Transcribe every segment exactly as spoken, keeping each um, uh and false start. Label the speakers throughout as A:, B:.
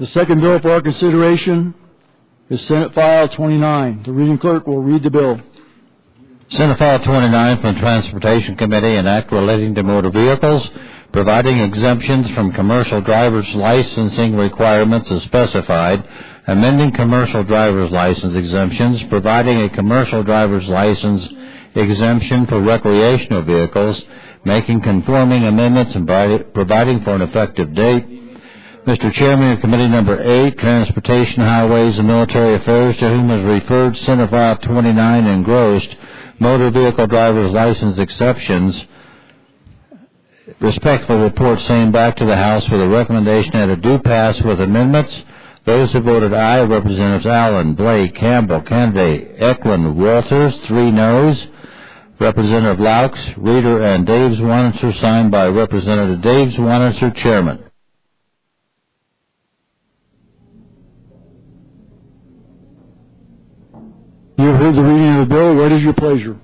A: The second bill for our consideration is Senate File twenty-nine. The reading clerk will read the bill.
B: Senate File twenty-nine from the Transportation Committee, an act relating to motor vehicles, providing exemptions from commercial driver's licensing requirements as specified, amending commercial driver's license exemptions, providing a commercial driver's license exemption for recreational vehicles, making conforming amendments and providing for an effective date. Mister Chairman of Committee Number eight, Transportation, Highways, and Military Affairs, to whom is referred Senate File twenty-nine engrossed, motor vehicle driver's license exceptions, respectfully report same back to the House with a recommendation that it do pass with amendments. Those who voted aye, Representatives Allen, Blake, Campbell, Kennedy, Eklund, Walters, three noes. Representative Laux, Reeder, and Daves Wanitzer, signed by Representative Daves Wanitzer, Chairman.
A: You have heard the reading of the bill. What is your pleasure?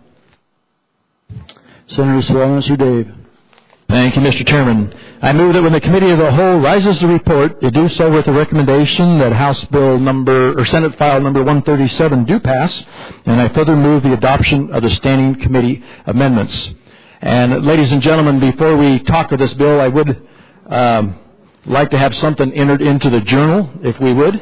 A: Senator Swallenser Dave.
C: Thank you, Mister Chairman. I move that when the Committee of the Whole rises to report, it do so with the recommendation that House Bill number, or Senate File number one thirty-seven do pass, and I further move the adoption of the Standing Committee amendments. And ladies and gentlemen, before we talk of this bill, I would um, like to have something entered into the journal, if we would.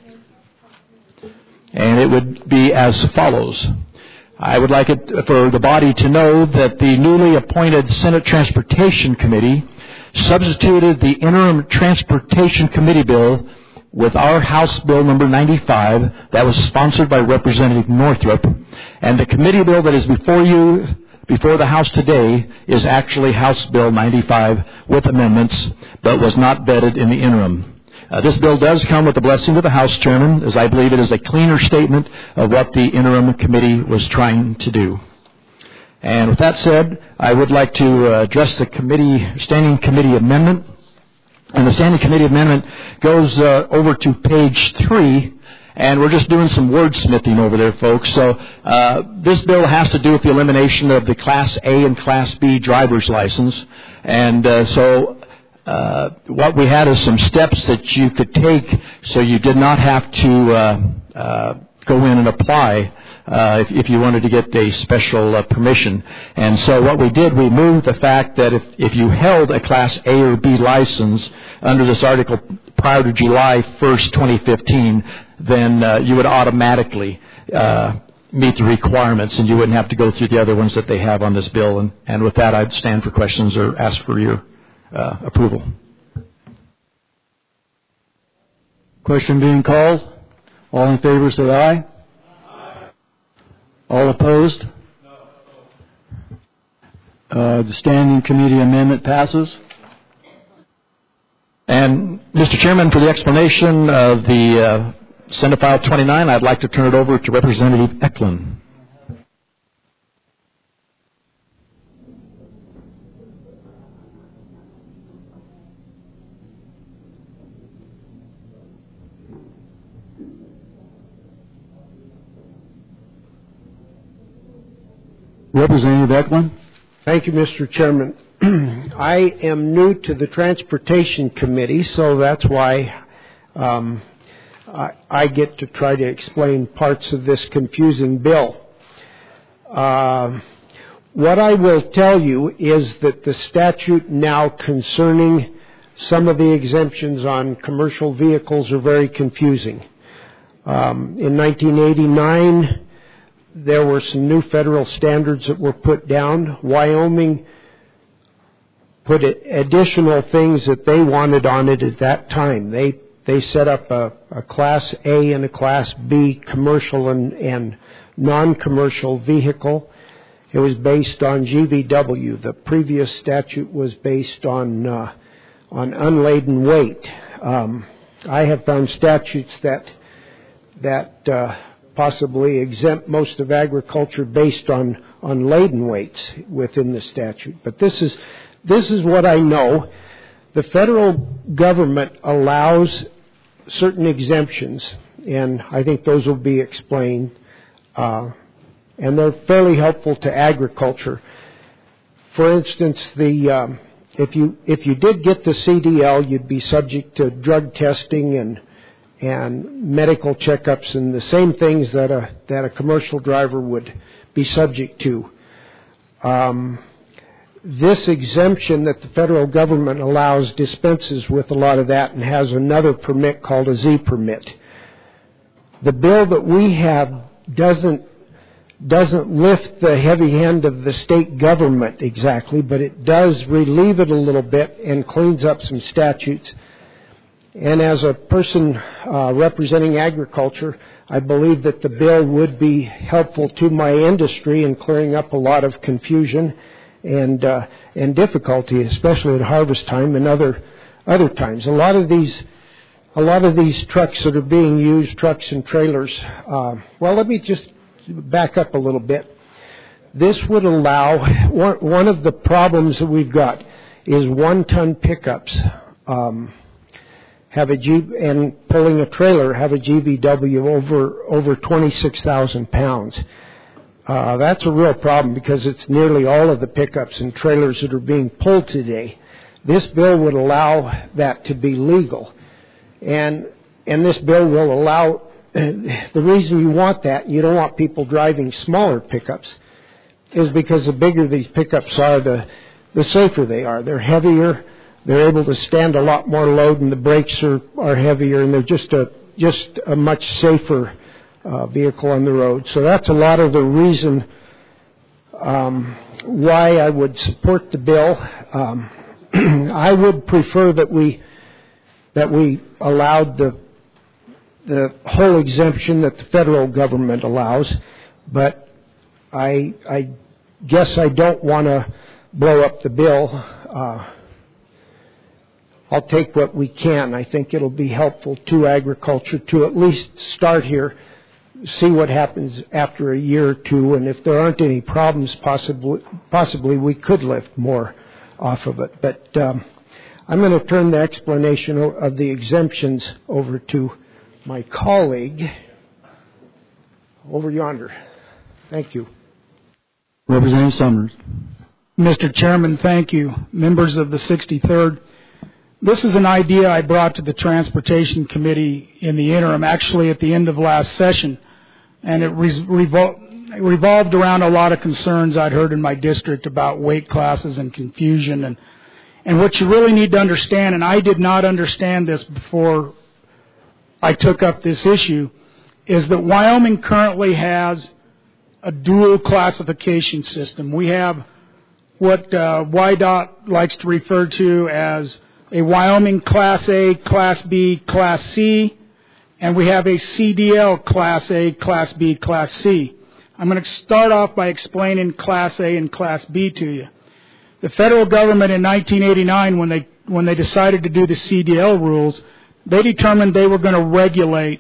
C: And it would be as follows. I would like it for the body to know that the newly appointed Senate Transportation Committee substituted the Interim Transportation Committee bill with our House Bill number ninety-five that was sponsored by Representative Northrup. And the committee bill that is before you, before the House today, is actually House Bill ninety-five with amendments, but was not vetted in the interim. Uh, this bill does come with the blessing of the House Chairman, as I believe it is a cleaner statement of what the interim committee was trying to do. And with that said, I would like to uh, address the committee, Standing Committee Amendment. And the Standing Committee Amendment goes uh, over to page three, and we're just doing some wordsmithing over there, folks. So uh, this bill has to do with the elimination of the Class A and Class B driver's license. And uh, so Uh, what we had is some steps that you could take so you did not have to uh, uh, go in and apply uh, if, if you wanted to get a special uh, permission. And so what we did, we moved the fact that if, if you held a Class A or B license under this article prior to July first, twenty fifteen, then uh, you would automatically uh, meet the requirements and you wouldn't have to go through the other ones that they have on this bill. And, and with that, I'd stand for questions or ask for your Uh, approval.
A: Question being called. All in favor say aye. Aye. All opposed? No. Uh, the Standing Committee Amendment passes.
C: And Mister Chairman, for the explanation of the uh, Senate File twenty-nine, I'd like to turn it over to Representative Eklund.
A: Representative Eklund.
D: Thank you, Mister Chairman. I am new to the Transportation Committee, so that's why um, I, I get to try to explain parts of this confusing bill. Uh, what I will tell you is that the statute now concerning some of the exemptions on commercial vehicles are very confusing. Um, in nineteen eighty-nine, there were some new federal standards that were put down. Wyoming put additional things that they wanted on it at that time. They they set up a, a Class A and a Class B commercial and, and non-commercial vehicle. It was based on G V W. The previous statute was based on uh, on unladen weight. Um, I have found statutes that that uh, possibly exempt most of agriculture based on, on laden weights within the statute. But this is this is what I know. The federal government allows certain exemptions, and I think those will be explained, uh, and they're fairly helpful to agriculture. For instance, the um, if you if you did get the C D L, you'd be subject to drug testing and and medical checkups and the same things that a that a commercial driver would be subject to. Um, this exemption that the federal government allows dispenses with a lot of that and has another permit called a Z permit. The bill that we have doesn't doesn't lift the heavy hand of the state government exactly, but it does relieve it a little bit and cleans up some statutes. And as a person uh, representing agriculture, I believe that the bill would be helpful to my industry in clearing up a lot of confusion and uh, and difficulty, especially at harvest time and other other times. A lot of these a lot of these trucks that are being used, trucks and trailers. Uh, well, let me just back up a little bit. This would allow one, one of the problems that we've got is one-ton pickups. Um, have a G, and pulling a trailer have a G V W over over twenty-six thousand pounds. Uh, that's a real problem because it's nearly all of the pickups and trailers that are being pulled today. This bill would allow that to be legal, and and this bill will allow. The reason you want that, you don't want people driving smaller pickups, is because the bigger these pickups are, the the safer they are. They're heavier. They're able to stand a lot more load, and the brakes are, are heavier, and they're just a just a much safer uh, vehicle on the road. So that's a lot of the reason um, why I would support the bill. Um, I would prefer that we that we allowed the the whole exemption that the federal government allows, but I I guess I don't want to blow up the bill. Uh, I'll take what we can. I think it'll be helpful to agriculture to at least start here, see what happens after a year or two, and if there aren't any problems, possibly, possibly we could lift more off of it. But um, I'm going to turn the explanation of the exemptions over to my colleague over yonder. Thank you.
A: Representative Summers.
E: Mister Chairman, thank you. Members of the sixty-third, this is an idea I brought to the Transportation Committee in the interim, actually at the end of last session, and it revol- revolved around a lot of concerns I'd heard in my district about weight classes and confusion. And, and what you really need to understand, and I did not understand this before I took up this issue, is that Wyoming currently has a dual classification system. We have what uh, Y D O T likes to refer to as a Wyoming Class A, Class B, Class C, and we have a C D L Class A, Class B, Class C. I'm going to start off by explaining Class A and Class B to you. The federal government in nineteen eighty-nine, when they when they decided to do the C D L rules, they determined they were going to regulate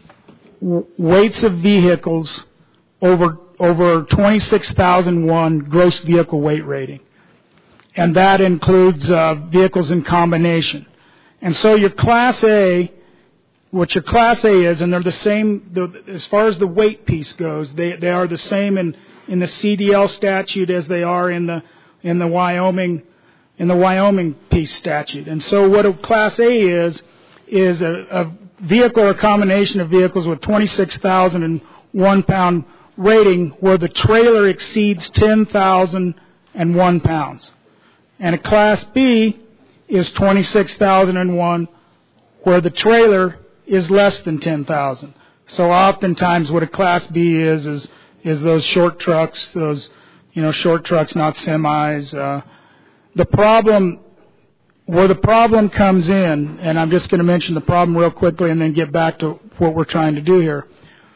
E: w- weights of vehicles over over twenty-six thousand one gross vehicle weight rating. And that includes uh, vehicles in combination. And so your Class A, what your Class A is, and they're the same, the, as far as the weight piece goes, they, they are the same in, in the C D L statute as they are in the in the Wyoming in the Wyoming piece statute. And so what a Class A is is a, a vehicle or combination of vehicles with twenty-six thousand one pound rating where the trailer exceeds ten thousand one pounds. And a Class B is twenty-six thousand one where the trailer is less than ten thousand. So oftentimes what a Class B is is is those short trucks, those you know short trucks, not semis. Uh, the problem where the problem comes in, and I'm just going to mention the problem real quickly and then get back to what we're trying to do here.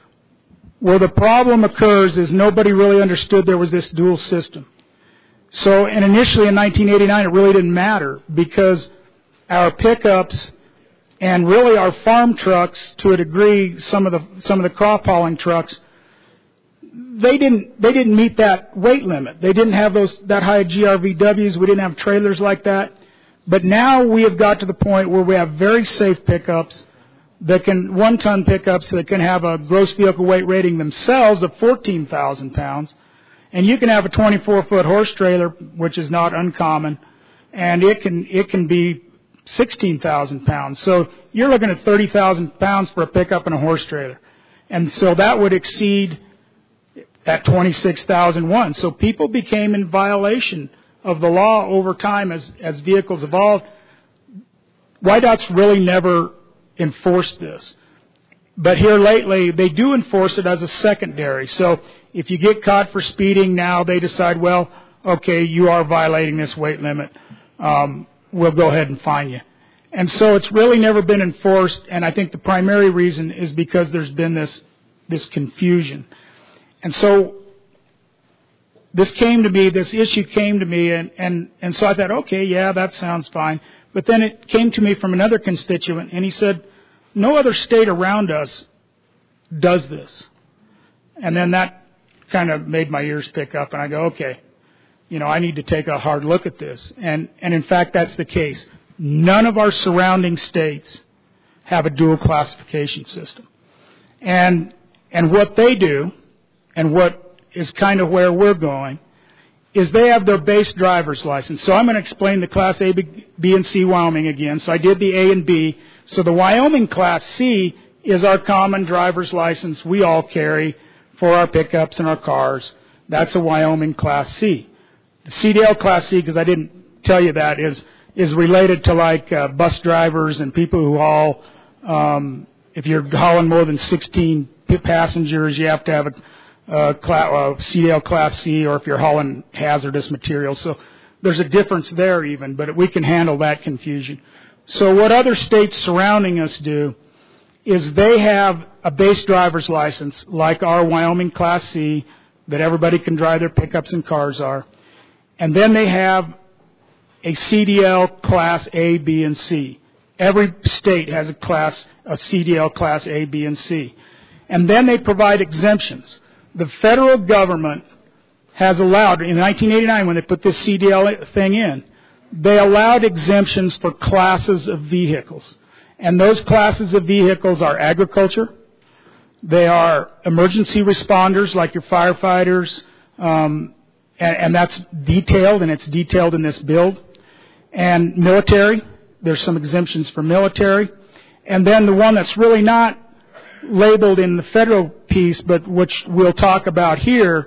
E: Where the problem occurs is nobody really understood there was this dual system. So, and initially in nineteen eighty-nine, it really didn't matter because our pickups and really our farm trucks, to a degree, some of the some of the crop hauling trucks, they didn't they didn't meet that weight limit. They didn't have those that high G R V Ws. We didn't have trailers like that. But now we have got to the point where we have very safe pickups that can one-ton pickups that can have a gross vehicle weight rating themselves of fourteen thousand pounds. And you can have a twenty-four foot horse trailer, which is not uncommon, and it can it can be sixteen thousand pounds. So you're looking at thirty thousand pounds for a pickup and a horse trailer. And so that would exceed that twenty-six thousand one. So people became in violation of the law over time as, as vehicles evolved. Y DOT's really never enforced this. But here lately, they do enforce it as a secondary. So if you get caught for speeding now, they decide, well, okay, you are violating this weight limit. Um, we'll go ahead and fine you. And so it's really never been enforced, and I think the primary reason is because there's been this this confusion. And so this came to me, this issue came to me, and, and, and so I thought, okay, yeah, that sounds fine. But then it came to me from another constituent, and he said, no other state around us does this. And then that kind of made my ears pick up, and I go, okay, you know, I need to take a hard look at this. And, and in fact, that's the case. None of our surrounding states have a dual classification system. And and what they do, and what is kind of where we're going, is they have their base driver's license. So I'm going to explain the Class A, B, and C Wyoming again. So I did the A and B. So the Wyoming Class C is our common driver's license we all carry for our pickups and our cars. That's a Wyoming Class C. The C D L Class C, because I didn't tell you that, is is related to like uh, bus drivers and people who haul, um, if you're hauling more than sixteen passengers, you have to have a uh, cl- uh, C D L Class C, or if you're hauling hazardous materials. So there's a difference there even, but we can handle that confusion. So what other states surrounding us do is they have a base driver's license like our Wyoming Class C that everybody can drive their pickups and cars are. And then they have a C D L Class A, B, and C. Every state has a class, a C D L Class A, B, and C. And then they provide exemptions. The federal government has allowed, in nineteen eighty-nine when they put this C D L thing in, they allowed exemptions for classes of vehicles. And those classes of vehicles are agriculture, they are emergency responders like your firefighters, um, and, and that's detailed, and it's detailed in this bill. And military, there's some exemptions for military. And then the one that's really not labeled in the federal piece, but which we'll talk about here,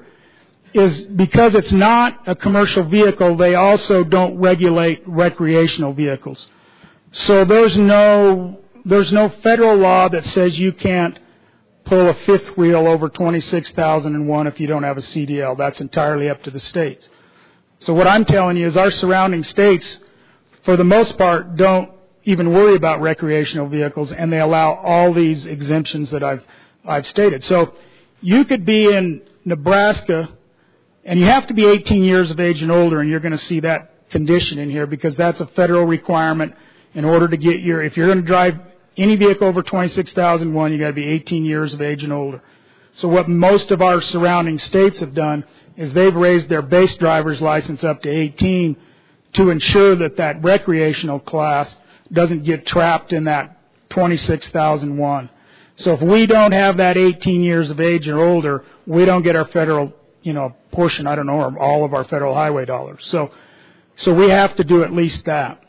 E: is because it's not a commercial vehicle, they also don't regulate recreational vehicles. So there's no there's no federal law that says you can't pull a fifth wheel over twenty-six thousand one if you don't have a C D L. That's entirely up to the states. So what I'm telling you is our surrounding states, for the most part, don't even worry about recreational vehicles, and they allow all these exemptions that I've I've stated. So you could be in Nebraska, and you have to be eighteen years of age and older, and you're going to see that condition in here because that's a federal requirement. In order to get your, if you're going to drive any vehicle over twenty-six thousand one, you got to be eighteen years of age and older. So what most of our surrounding states have done is they've raised their base driver's license up to eighteen to ensure that that recreational class doesn't get trapped in that twenty-six thousand one. So if we don't have that eighteen years of age or older, we don't get our federal, you know, portion, I don't know, or all of our federal highway dollars. So, so we have to do at least that.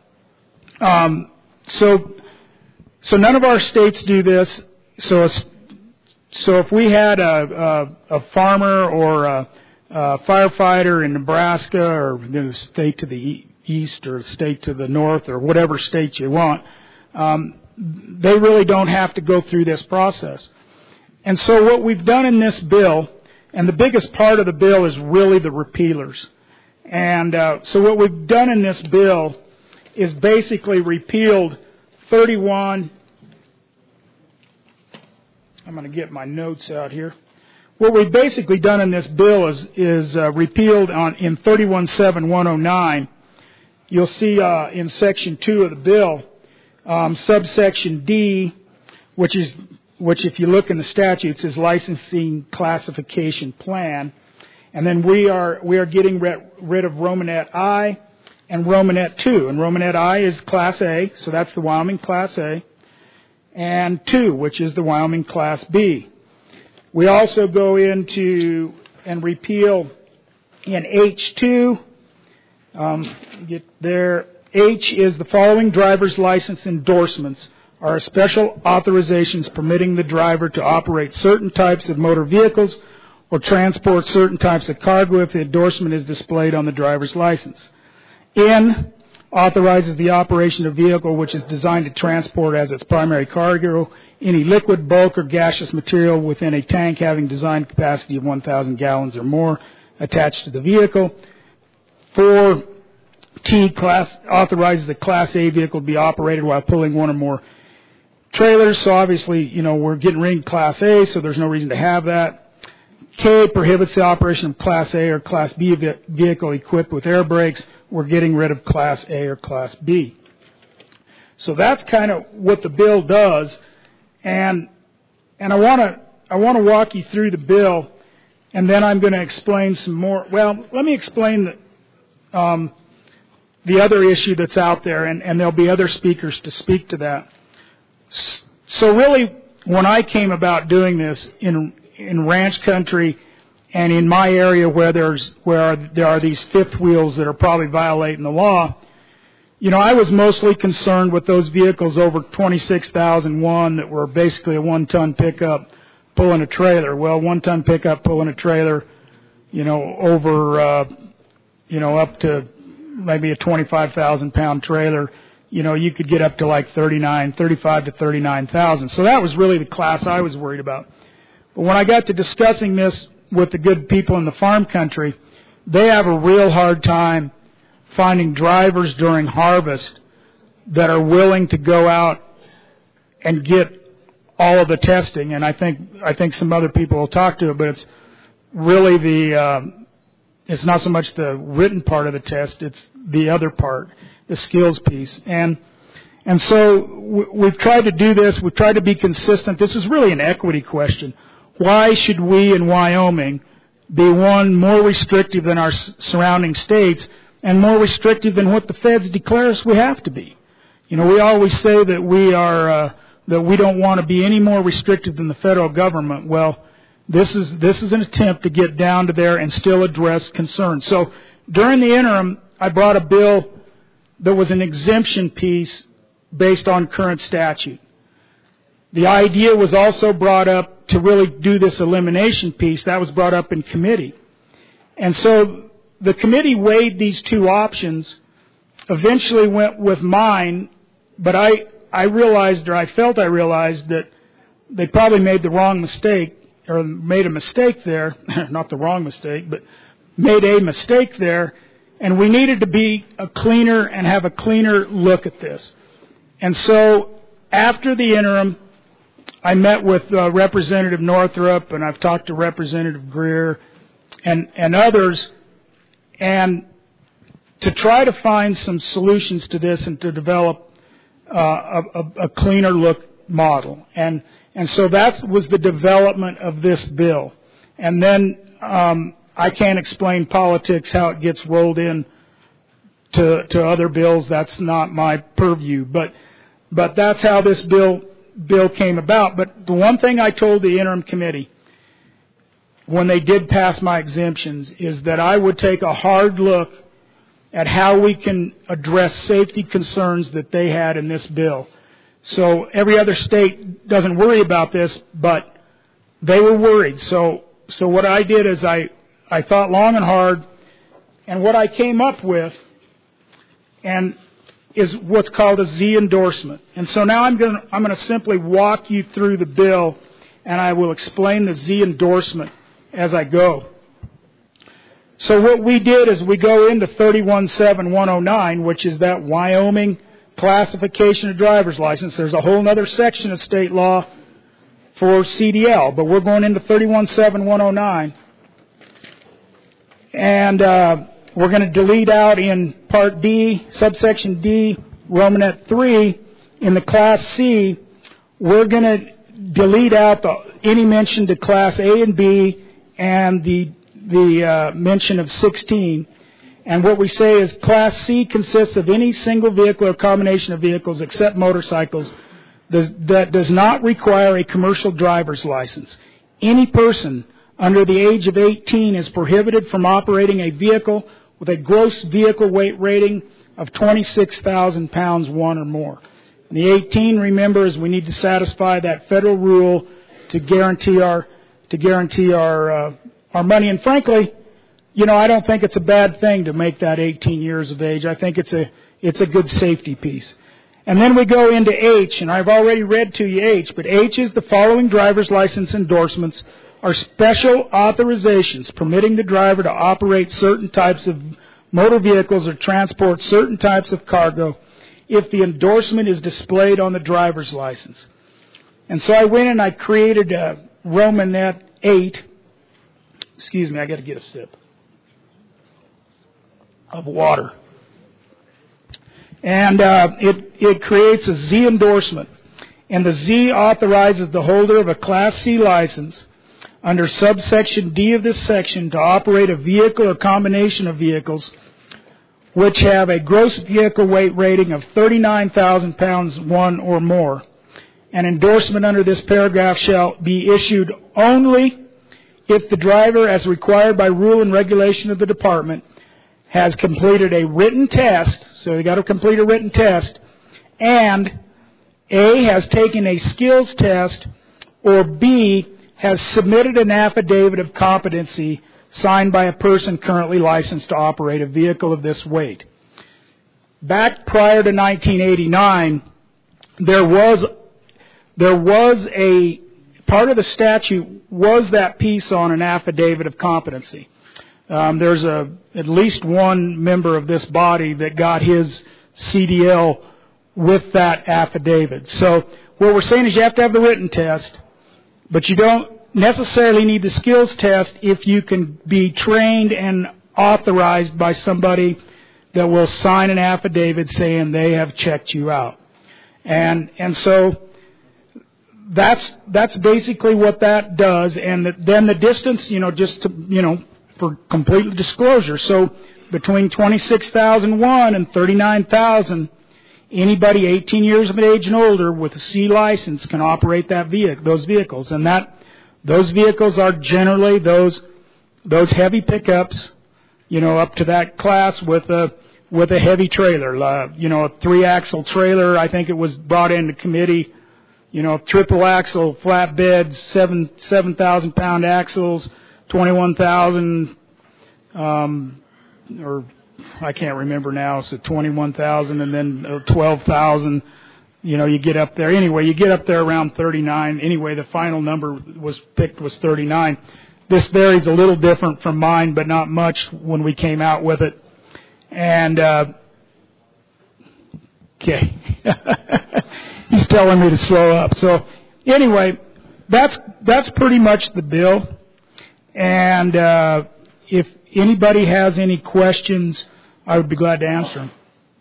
E: Um, so, so none of our states do this. So, so if we had a, a, a farmer or a, a firefighter in Nebraska, or you know, state to the east or state to the north, or whatever state you want, um, they really don't have to go through this process. And so what we've done in this bill, and the biggest part of the bill is really the repealers. And uh, so what we've done in this bill is basically repealed thirty-one. I'm going to get my notes out here. What we've basically done in this bill is is uh, repealed on in thirty-one seven one oh nine. You'll see uh, in section two of the bill, um, subsection D, which is which, if you look in the statutes, is licensing classification plan, and then we are we are getting rid of Romanet I and Romanet two. And Romanet I is Class A, so that's the Wyoming Class A, and two, which is the Wyoming Class B. We also go into and repeal in H two Um, get there. H is the following driver's license endorsements are special authorizations permitting the driver to operate certain types of motor vehicles or transport certain types of cargo if the endorsement is displayed on the driver's license. N authorizes the operation of a vehicle which is designed to transport as its primary cargo any liquid, bulk, or gaseous material within a tank having design capacity of one thousand gallons or more attached to the vehicle. Four, T class authorizes a Class A vehicle to be operated while pulling one or more trailers. So obviously, you know, we're getting rid of Class A, so there's no reason to have that. K prohibits the operation of Class A or Class B vehicle equipped with air brakes. We're getting rid of Class A or Class B. So that's kind of what the bill does, and and I want to I want to walk you through the bill, and then I'm going to explain some more. Well, let me explain the um, the other issue that's out there, and, and there'll be other speakers to speak to that. So really, when I came about doing this in in ranch country and in my area where there's where are, there are these fifth wheels that are probably violating the law, you know, I was mostly concerned with those vehicles over twenty-six thousand one that were basically a one-ton pickup pulling a trailer. Well, one-ton pickup pulling a trailer, you know, over, uh, you know, up to maybe a twenty-five thousand pound trailer, you know, you could get up to like thirty-nine, thirty-five to thirty-nine thousand. So that was really the class I was worried about. But when I got to discussing this with the good people in the farm country, they have a real hard time finding drivers during harvest that are willing to go out and get all of the testing. And I think I think some other people will talk to it, but it's really the um, it's not so much the written part of the test; it's the other part, the skills piece. And and so we've tried to do this. We've tried to be consistent. This is really an equity question. Why should we in Wyoming be, one, more restrictive than our surrounding states and more restrictive than what the feds declare us we have to be? You know, we always say that we are uh, that we don't want to be any more restrictive than the federal government. Well, this is this is an attempt to get down to there and still address concerns. So during the interim, I brought a bill that was an exemption piece based on current statute. The idea was also brought up to really do this elimination piece. That was brought up in committee. And so the committee weighed these two options, eventually went with mine, but I, I realized, or I felt I realized, that they probably made the wrong mistake, or made a mistake there, not the wrong mistake, but made a mistake there, and we needed to be a cleaner and have a cleaner look at this. And so after the interim, I met with uh, Representative Northrup, and I've talked to Representative Greer and, and others, and to try to find some solutions to this and to develop uh, a, a cleaner look model. And and so that was the development of this bill. And then um, I can't explain politics, how it gets rolled in to to other bills. That's not my purview. But but that's how this bill bill came about. But the one thing I told the interim committee when they did pass my exemptions is that I would take a hard look at how we can address safety concerns that they had in this bill. So every other state doesn't worry about this, but they were worried. So so what I did is I, I thought long and hard, and what I came up with and is what's called a Z endorsement. And so now I'm going to I'm going to simply walk you through the bill, and I will explain the Z endorsement as I go. So what we did is we go into thirty-one seven one oh nine, which is that Wyoming classification of driver's license. There's a whole other section of state law for C D L, but we're going into thirty-one seven one oh nine. And uh, we're going to delete out in Part D, subsection D, Romanet three, in the Class C, we're going to delete out the, any mention to Class A and B and the the uh, mention of sixteen. And what we say is Class C consists of any single vehicle or combination of vehicles except motorcycles that does not require a commercial driver's license. Any person under the age of eighteen is prohibited from operating a vehicle with a gross vehicle weight rating of twenty-six thousand pounds, one or more. And the eighteen, remember, is we need to satisfy that federal rule to guarantee our to guarantee our uh, our money. And frankly, you know, I don't think it's a bad thing to make that eighteen years of age. I think it's a it's a good safety piece. And then we go into H, and I've already read to you H, but H is the following driver's license endorsements are special authorizations permitting the driver to operate certain types of motor vehicles or transport certain types of cargo if the endorsement is displayed on the driver's license. And so I went and I created a Romanet eight. Excuse me, I got to get a sip of water. And uh, it, it creates a Z endorsement. And the Z authorizes the holder of a Class C license under subsection D of this section to operate a vehicle or combination of vehicles which have a gross vehicle weight rating of thirty-nine thousand pounds, one or more. An endorsement under this paragraph shall be issued only if the driver, as required by rule and regulation of the department, has completed a written test, so you got to complete a written test, and A, has taken a skills test, or B, has submitted an affidavit of competency signed by a person currently licensed to operate a vehicle of this weight. Back prior to nineteen eighty-nine, there was there was a part of the statute was that piece on an affidavit of competency. Um, there's a at least one member of this body that got his C D L with that affidavit. So what we're saying is you have to have the written test, but you don't necessarily need the skills test if you can be trained and authorized by somebody that will sign an affidavit saying they have checked you out. And and so that's that's basically what that does. And the, then the distance, you know, just to, you know, for complete disclosure. So between twenty-six thousand one and thirty-nine thousand, anybody eighteen years of age and older with a C license can operate that vehicle, those vehicles. And that those vehicles are generally those those heavy pickups, you know, up to that class with a with a heavy trailer, uh, you know, a three-axle trailer. I think it was brought into committee, you know, triple axle flatbed, seven seven thousand pound axles. twenty-one thousand, um, or I can't remember now, so twenty-one thousand and then twelve thousand, you know, you get up there. Anyway, you get up there around thirty-nine. Anyway, the final number was picked was thirty-nine. This varies a little different from mine, but not much when we came out with it. And, uh, okay, he's telling me to slow up. So anyway, that's, that's pretty much the bill. And uh, if anybody has any questions, I would be glad to answer them.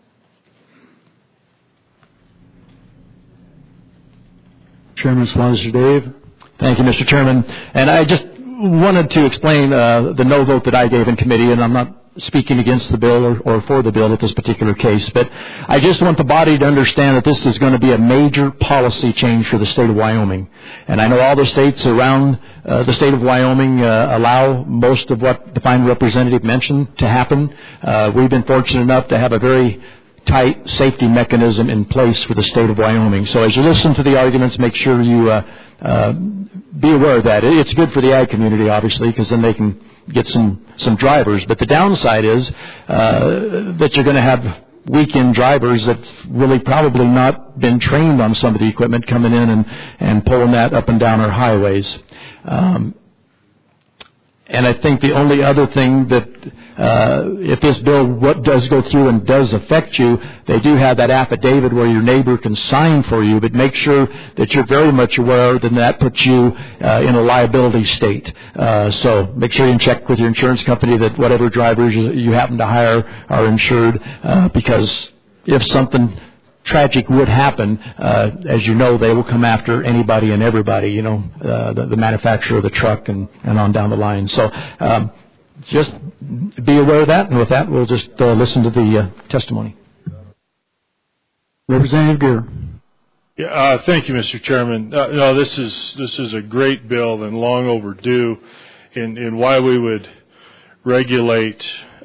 A: Chairman Sponsor Dave.
C: Thank you, Mister Chairman. And I just wanted to explain uh, the no vote that I gave in committee, and I'm not speaking against the bill or, or for the bill at this particular case, but I just want the body to understand that this is going to be a major policy change for the state of Wyoming. And I know all the states around uh, the state of Wyoming uh, allow most of what the fine representative mentioned to happen. Uh, we've been fortunate enough to have a very tight safety mechanism in place for the state of Wyoming. So as you listen to the arguments, make sure you uh, uh, be aware of that. It's good for the ag community, obviously, because then they can get some, some drivers. But the downside is uh, that you're going to have weekend drivers that really probably not been trained on some of the equipment coming in and, and pulling that up and down our highways. Um, and I think the only other thing that uh, if this bill what does go through and does affect you, they do have that affidavit where your neighbor can sign for you, but make sure that you're very much aware that that puts you uh, in a liability state. Uh, so make sure you check with your insurance company that whatever drivers you happen to hire are insured, uh, because if something tragic would happen, uh, as you know, they will come after anybody and everybody, you know, uh, the, the manufacturer of the truck and, and on down the line. So um, just be aware of that, and with that, we'll just uh, listen to the uh, testimony.
A: Representative Gear.
F: Yeah, uh, thank you, Mister Chairman. Uh, no, this is this is a great bill and long overdue in, in why we would regulate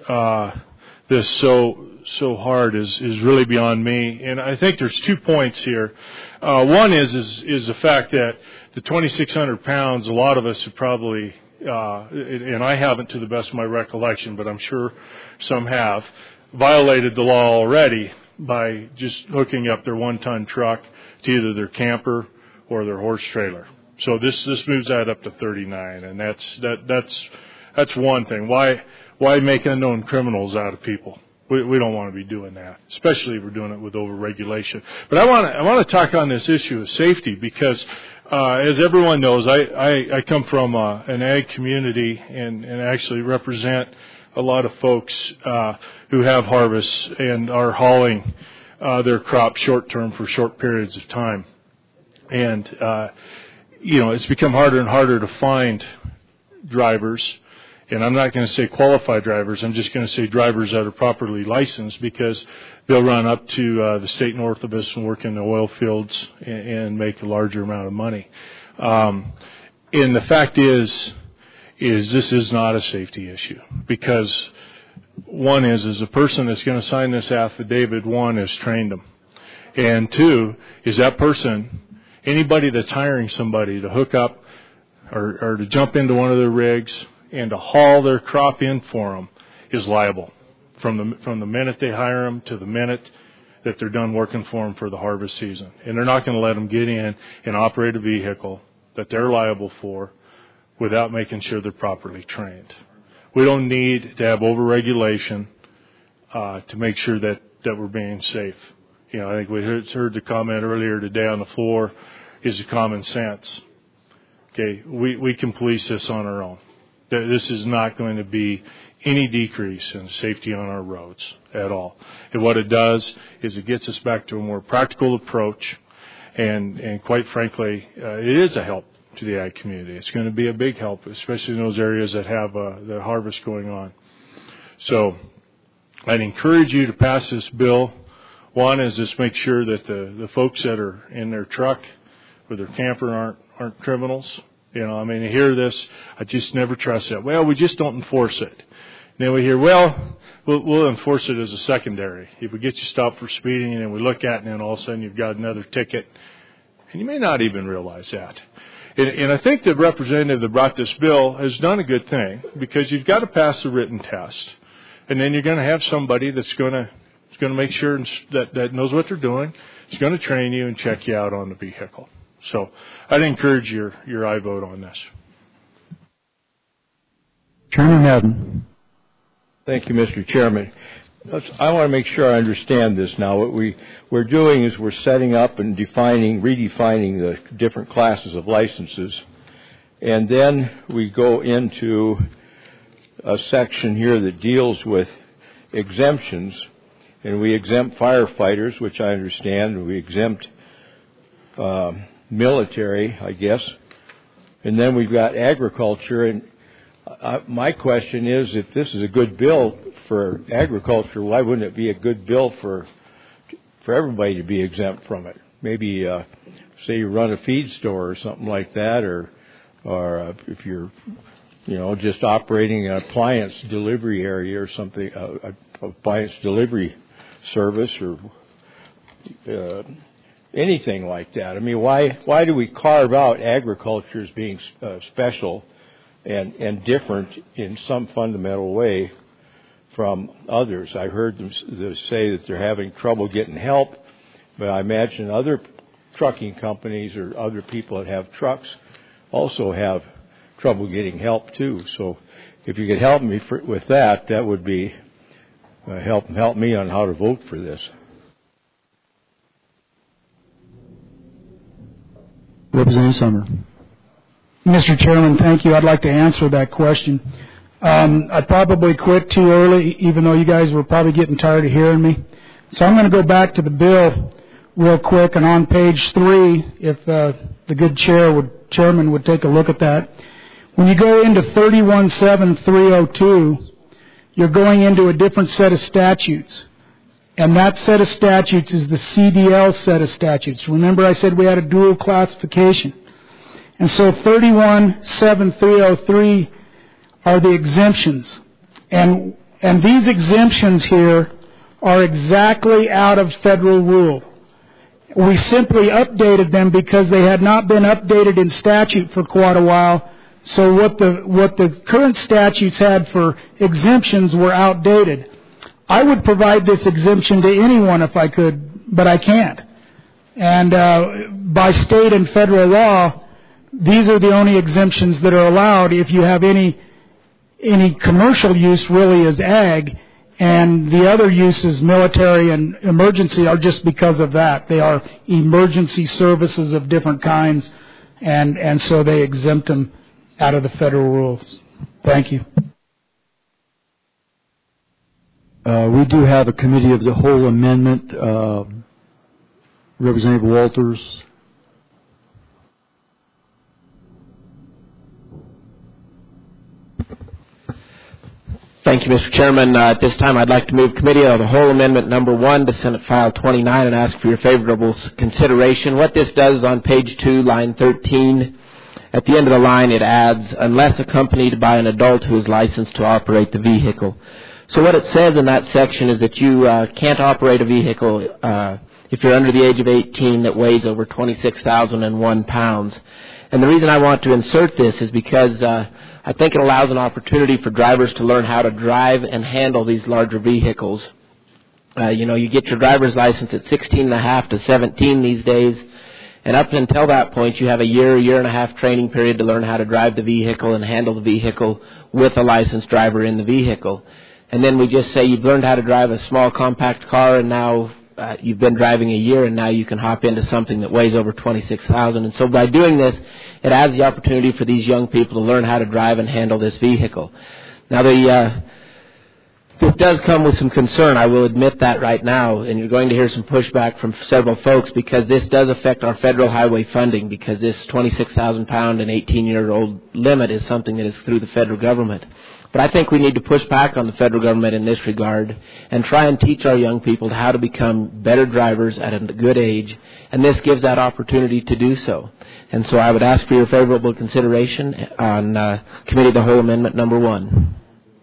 F: uh, this so so hard is is really beyond me. And I think there's two points here. Uh, one is is is the fact that the twenty-six hundred pounds, a lot of us have probably, uh, and I haven't to the best of my recollection, but I'm sure some have, violated the law already by just hooking up their one-ton truck to either their camper or their horse trailer. So this this moves that up to thirty-nine, and that's that that's that's one thing. Why why make unknown criminals out of people? We, we don't want to be doing that, especially if we're doing it with overregulation. But I want to I want to talk on this issue of safety because, uh, as everyone knows, I I, I come from uh, an ag community and, and actually represent a lot of folks uh, who have harvests and are hauling uh, their crops short term for short periods of time, and uh, you know it's become harder and harder to find drivers. And I'm not going to say qualified drivers. I'm just going to say drivers that are properly licensed because they'll run up to uh, the state north of us and work in the oil fields and, and make a larger amount of money. Um, and the fact is, is this is not a safety issue because one is, is the person that's going to sign this affidavit, one, has trained them. And two, is that person, anybody that's hiring somebody to hook up or, or to jump into one of their rigs and to haul their crop in for them is liable from the from the minute they hire them to the minute that they're done working for them for the harvest season. And they're not going to let them get in and operate a vehicle that they're liable for without making sure they're properly trained. We don't need to have overregulation uh, to make sure that, that we're being safe. You know, I think we heard, heard the comment earlier today on the floor is the common sense. Okay, we, we can police this on our own. This is not going to be any decrease in safety on our roads at all. And what it does is it gets us back to a more practical approach, and, and quite frankly, uh, it is a help to the ag community. It's going to be a big help, especially in those areas that have uh, the harvest going on. So I'd encourage you to pass this bill. One is just make sure that the, the folks that are in their truck or their camper aren't aren't criminals. You know, I mean, I hear this, I just never trust that. Well, we just don't enforce it. And then we hear, well, well, we'll enforce it as a secondary. If we get you stopped for speeding and then we look at it and then all of a sudden you've got another ticket, and you may not even realize that. And, and I think the representative that brought this bill has done a good thing because you've got to pass the written test. And then you're going to have somebody that's going to, that's going to make sure that, that knows what they're doing. It's going to train you and check you out on the vehicle. So I'd encourage your, your aye vote on this.
A: Chairman Madden.
G: Thank you, Mister Chairman. Let's, I want to make sure I understand this now. What we, we're doing is we're setting up and defining, redefining the different classes of licenses. And then we go into a section here that deals with exemptions. And we exempt firefighters, which I understand. And we exempt uh, military, I guess. And then we've got agriculture. And uh, my question is, if this is a good bill for agriculture, why wouldn't it be a good bill for for everybody to be exempt from it? Maybe, uh, say you run a feed store or something like that, or or uh, if you're, you know, just operating an appliance delivery area or something, uh, a appliance delivery service or uh, anything like that. I mean, why why do we carve out agriculture as being uh, special and and different in some fundamental way from others? I heard them say that they're having trouble getting help, but I imagine other trucking companies or other people that have trucks also have trouble getting help too. So if you could help me for, with that, that would be uh, help help me on how to vote for this.
A: Representative Summer.
E: Mister Chairman, thank you. I'd like to answer that question. Um, I probably quit too early, even though you guys were probably getting tired of hearing me. So I'm going to go back to the bill real quick, and on page three, if uh, the good chair would, chairman would take a look at that. When you go into thirty-one seven three oh two, you're going into a different set of statutes. And that set of statutes is the C D L set of statutes. Remember I said we had a dual classification. And so thirty-one seven three oh three are the exemptions. And And these exemptions here are exactly out of federal rule. We simply updated them because they had not been updated in statute for quite a while. So what the what the current statutes had for exemptions were outdated. I would provide this exemption to anyone if I could, but I can't. And uh, by state and federal law, these are the only exemptions that are allowed if you have any any commercial use really as ag, and the other uses, military and emergency, are just because of that. They are emergency services of different kinds, and, and so they exempt them out of the federal rules. Thank you.
A: Uh, we do have a committee of the whole amendment. Uh, Representative Walters.
H: Thank you, Mister Chairman. Uh, at this time, I'd like to move Committee of the Whole Amendment Number one to Senate File twenty-nine and ask for your favorable consideration. What this does is on page two, line thirteen, at the end of the line, it adds, unless accompanied by an adult who is licensed to operate the vehicle. So what it says in that section is that you uh, can't operate a vehicle uh, if you're under the age of eighteen that weighs over twenty-six thousand one pounds. And the reason I want to insert this is because uh, I think it allows an opportunity for drivers to learn how to drive and handle these larger vehicles. Uh, you know, you get your driver's license at sixteen and a half to seventeen these days, and up until that point, you have a year, year and a half training period to learn how to drive the vehicle and handle the vehicle with a licensed driver in the vehicle. And then we just say you've learned how to drive a small compact car, and now uh, you've been driving a year, and now you can hop into something that weighs over twenty-six thousand. And so by doing this, it adds the opportunity for these young people to learn how to drive and handle this vehicle. Now, the uh, this does come with some concern. I will admit that right now, and you're going to hear some pushback from several folks because this does affect our federal highway funding, because this twenty-six thousand pound and eighteen-year-old limit is something that is through the federal government. But I think we need to push back on the federal government in this regard and try and teach our young people how to become better drivers at a good age, and this gives that opportunity to do so. And so I would ask for your favorable consideration on uh, Committee of the Whole Amendment Number one.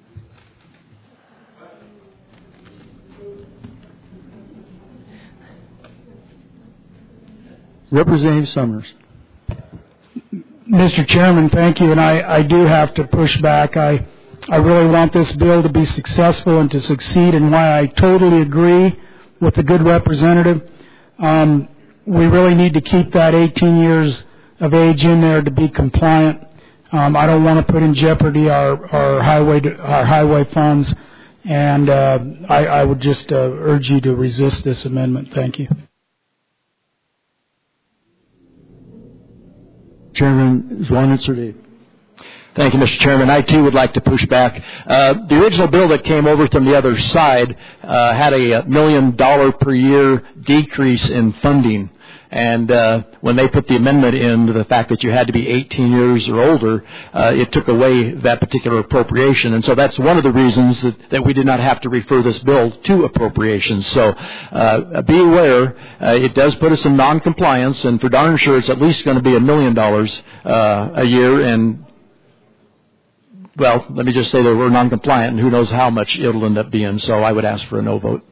A: Representative Summers.
E: Mister Chairman, thank you, and I, I do have to push back. I I really want this bill to be successful and to succeed, and why I totally agree with the good representative. Um, we really need to keep that eighteen years of age in there to be compliant. Um, I don't want to put in jeopardy our, our highway our highway funds, and uh, I, I would just uh, urge you to resist this amendment. Thank you.
A: Chairman Zwanitzer.
C: Thank you, Mister Chairman. I, too, would like to push back. Uh, the original bill that came over from the other side uh, had a million dollar per year decrease in funding. And uh, when they put the amendment in to the fact that you had to be eighteen years or older, uh, it took away that particular appropriation. And so that's one of the reasons that, that we did not have to refer this bill to appropriations. So uh, be aware, uh, it does put us in noncompliance, and for darn sure it's at least going to be a million dollars uh, a year. And well, let me just say that we're non-compliant, and who knows how much it'll end up being. So I would ask for a no vote.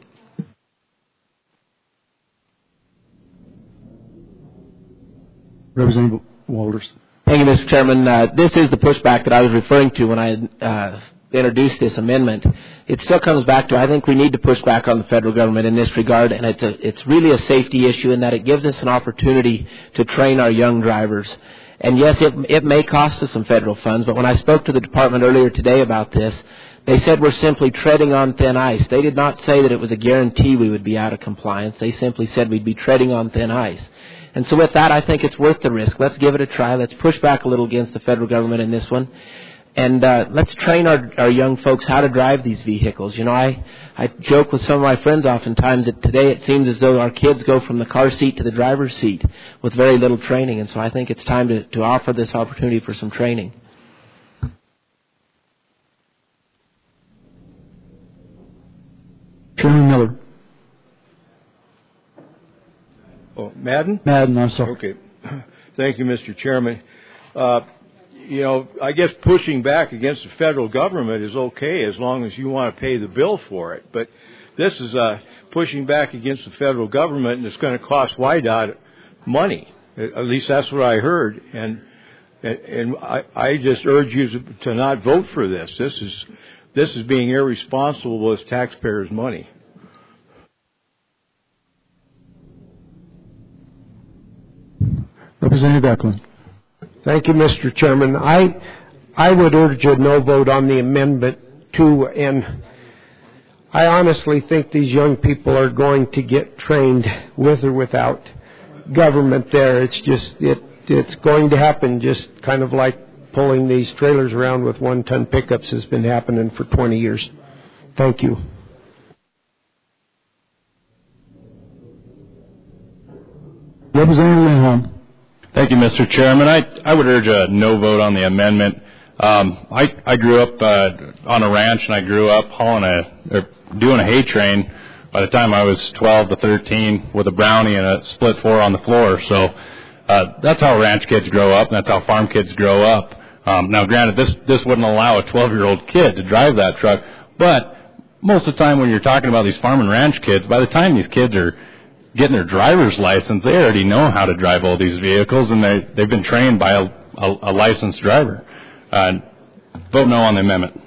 A: Representative Walters.
H: Thank you, Mister Chairman. Uh, this is the pushback that I was referring to when I uh, introduced this amendment. It still comes back to, I think we need to push back on the federal government in this regard, and it's, a, it's really a safety issue in that it gives us an opportunity to train our young drivers. And yes, it, it may cost us some federal funds, but when I spoke to the department earlier today about this, they said we're simply treading on thin ice. They did not say that it was a guarantee we would be out of compliance. They simply said we'd be treading on thin ice. And so with that, I think it's worth the risk. Let's give it a try. Let's push back a little against the federal government in this one. And uh, let's train our, our young folks how to drive these vehicles. You know, I, I joke with some of my friends oftentimes that today it seems as though our kids go from the car seat to the driver's seat with very little training. And so I think it's time to, to offer this opportunity for some training.
A: Chairman Miller.
G: Oh, Madden?
A: Madden, I'm sorry.
G: Okay. Thank you, Mister Chairman. Uh, you know, I guess pushing back against the federal government is okay as long as you want to pay the bill for it. But this is uh, pushing back against the federal government, and it's going to cost Y DOT money. At least that's what I heard. And and I, I just urge you to, to not vote for this. This is this is being irresponsible with taxpayers' money.
A: Representative Eklund.
D: Thank you, Mister Chairman. I I would urge a no vote on the amendment too, and I honestly think these young people are going to get trained with or without government there. It's just it it's going to happen, just kind of like pulling these trailers around with one-ton pickups has been happening for twenty years. Thank you.
A: Representative Lindholm.
I: Thank you, Mister Chairman. I, I would urge a no vote on the amendment. Um, I, I grew up uh, on a ranch, and I grew up hauling a or doing a hay train by the time I was twelve to thirteen with a brownie and a split four on the floor. So uh, that's how ranch kids grow up, and that's how farm kids grow up. Um, now, granted, this this wouldn't allow a twelve-year-old kid to drive that truck, but most of the time when you're talking about these farm and ranch kids, by the time these kids are getting their driver's license, they already know how to drive all these vehicles, and they, they've been trained by a, a, a licensed driver. Uh, vote no on the amendment.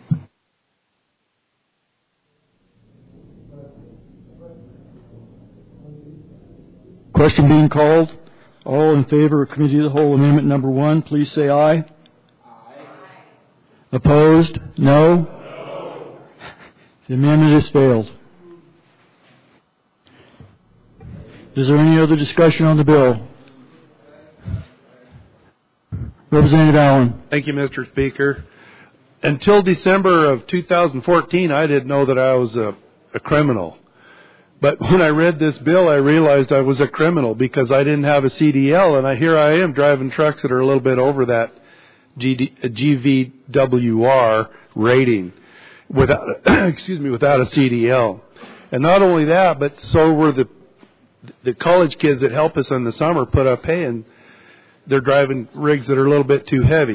A: Question being called. All in favor of Committee of the Whole Amendment number one, please say aye. Aye. Opposed? No? No. The amendment has failed. Is there any other discussion on the bill? Representative Allen.
J: Thank you, Mister Speaker. Until December of two thousand fourteen, I didn't know that I was a, a criminal. But when I read this bill, I realized I was a criminal because I didn't have a C D L, and I, here I am driving trucks that are a little bit over that G D, G V W R rating without, excuse me, without a C D L. And not only that, but so were the the college kids that help us in the summer put up hay, and they're driving rigs that are a little bit too heavy.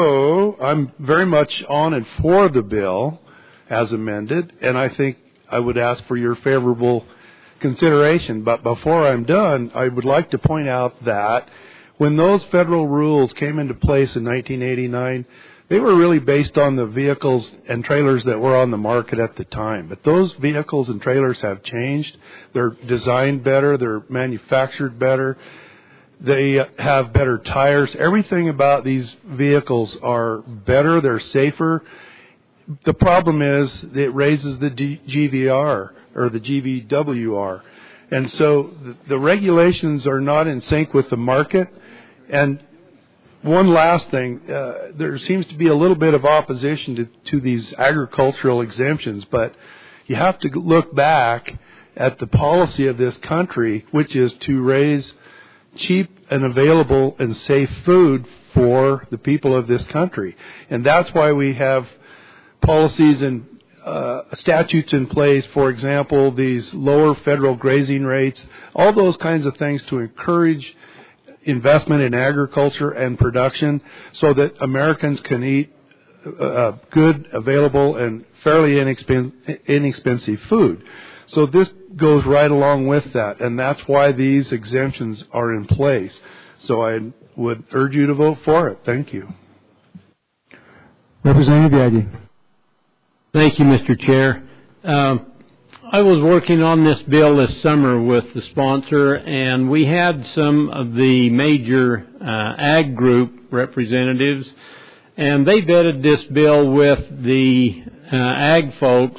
J: So I'm very much on and for the bill as amended, and I think I would ask for your favorable consideration. But before I'm done, I would like to point out that when those federal rules came into place in nineteen eighty-nine, they were really based on the vehicles and trailers that were on the market at the time. But those vehicles and trailers have changed. They're designed better. They're manufactured better. They have better tires. Everything about these vehicles are better. They're safer. The problem is it raises the G V R or the G V W R. And so the, the regulations are not in sync with the market. And one last thing, uh, there seems to be a little bit of opposition to, to these agricultural exemptions, but you have to look back at the policy of this country, which is to raise cheap and available and safe food for the people of this country. And that's why we have policies and uh, statutes in place, for example, these lower federal grazing rates, all those kinds of things to encourage investment in agriculture and production so that Americans can eat uh, good, available, and fairly inexpen- inexpensive food. So this goes right along with that, and that's why these exemptions are in place. So I would urge you to vote for it. Thank you.
A: Representative Yagi.
K: Thank you, Mister Chair. Um, I was working on this bill this summer with the sponsor, and we had some of the major uh, ag group representatives, and they vetted this bill with the uh, ag folks,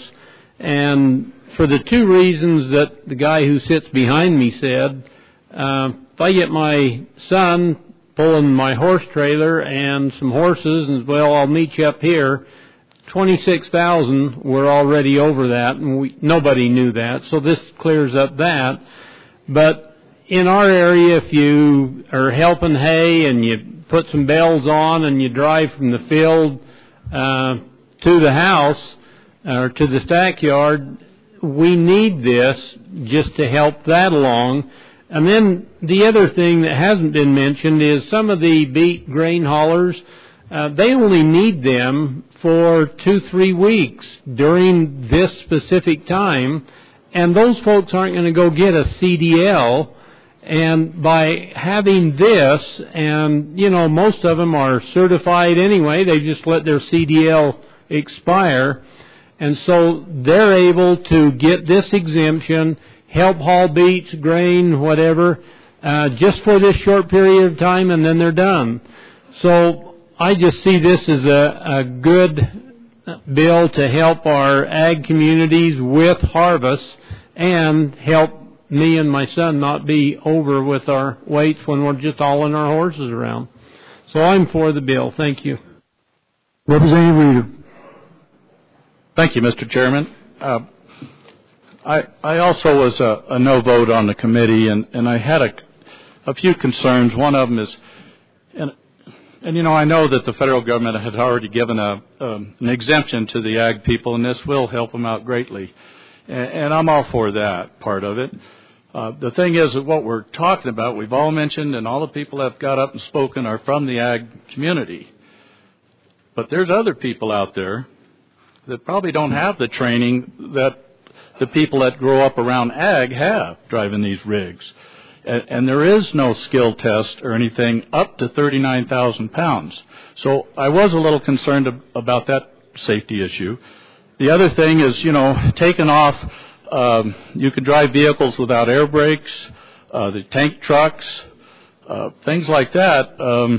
K: and for the two reasons that the guy who sits behind me said, uh, if I get my son pulling my horse trailer and some horses, and well, I'll meet you up here, twenty-six thousand, we're already over that, and we, nobody knew that, so this clears up that. But in our area, if you are helping hay and you put some bells on and you drive from the field uh, to the house or to the stack yard, we need this just to help that along. And then the other thing that hasn't been mentioned is some of the beet grain haulers, uh, they only need them for two, three weeks during this specific time, and those folks aren't going to go get a C D L. And by having this, and, you know, most of them are certified anyway, they just let their C D L expire, and so they're able to get this exemption, help haul beets, grain, whatever, uh, just for this short period of time, and then they're done. So I just see this as a, a good bill to help our ag communities with harvest and help me and my son not be over with our weights when we're just hauling our horses around. So I'm for the bill. Thank you.
A: Representative Reeder.
L: Thank you, Mister Chairman. Uh, I, I also was a, a no vote on the committee, and, and I had a, a few concerns. One of them is, and, and you know, I know that the federal government had already given a, um, an exemption to the ag people, and this will help them out greatly. And, and I'm all for that part of it. Uh, the thing is that what we're talking about, we've all mentioned, and all the people that have got up and spoken are from the ag community. But there's other people out there that probably don't have the training that the people that grow up around ag have driving these rigs. And, and there is no skill test or anything up to thirty-nine thousand pounds. So I was a little concerned ab- about that safety issue. The other thing is, you know, taking off, um, you can drive vehicles without air brakes, uh, the tank trucks, uh, things like that, um,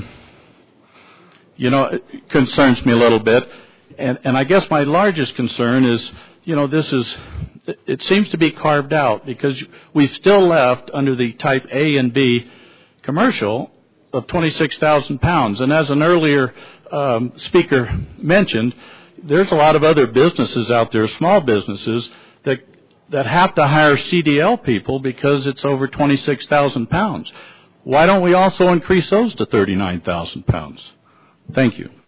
L: you know, it concerns me a little bit. And, and I guess my largest concern is, you know, this is, it seems to be carved out because we've still left under the type A and B commercial of twenty-six thousand pounds. And as an earlier um, speaker mentioned, there's a lot of other businesses out there, small businesses, that that have to hire C D L people because it's over twenty-six thousand pounds. Why don't we also increase those to thirty-nine thousand pounds? Thank you.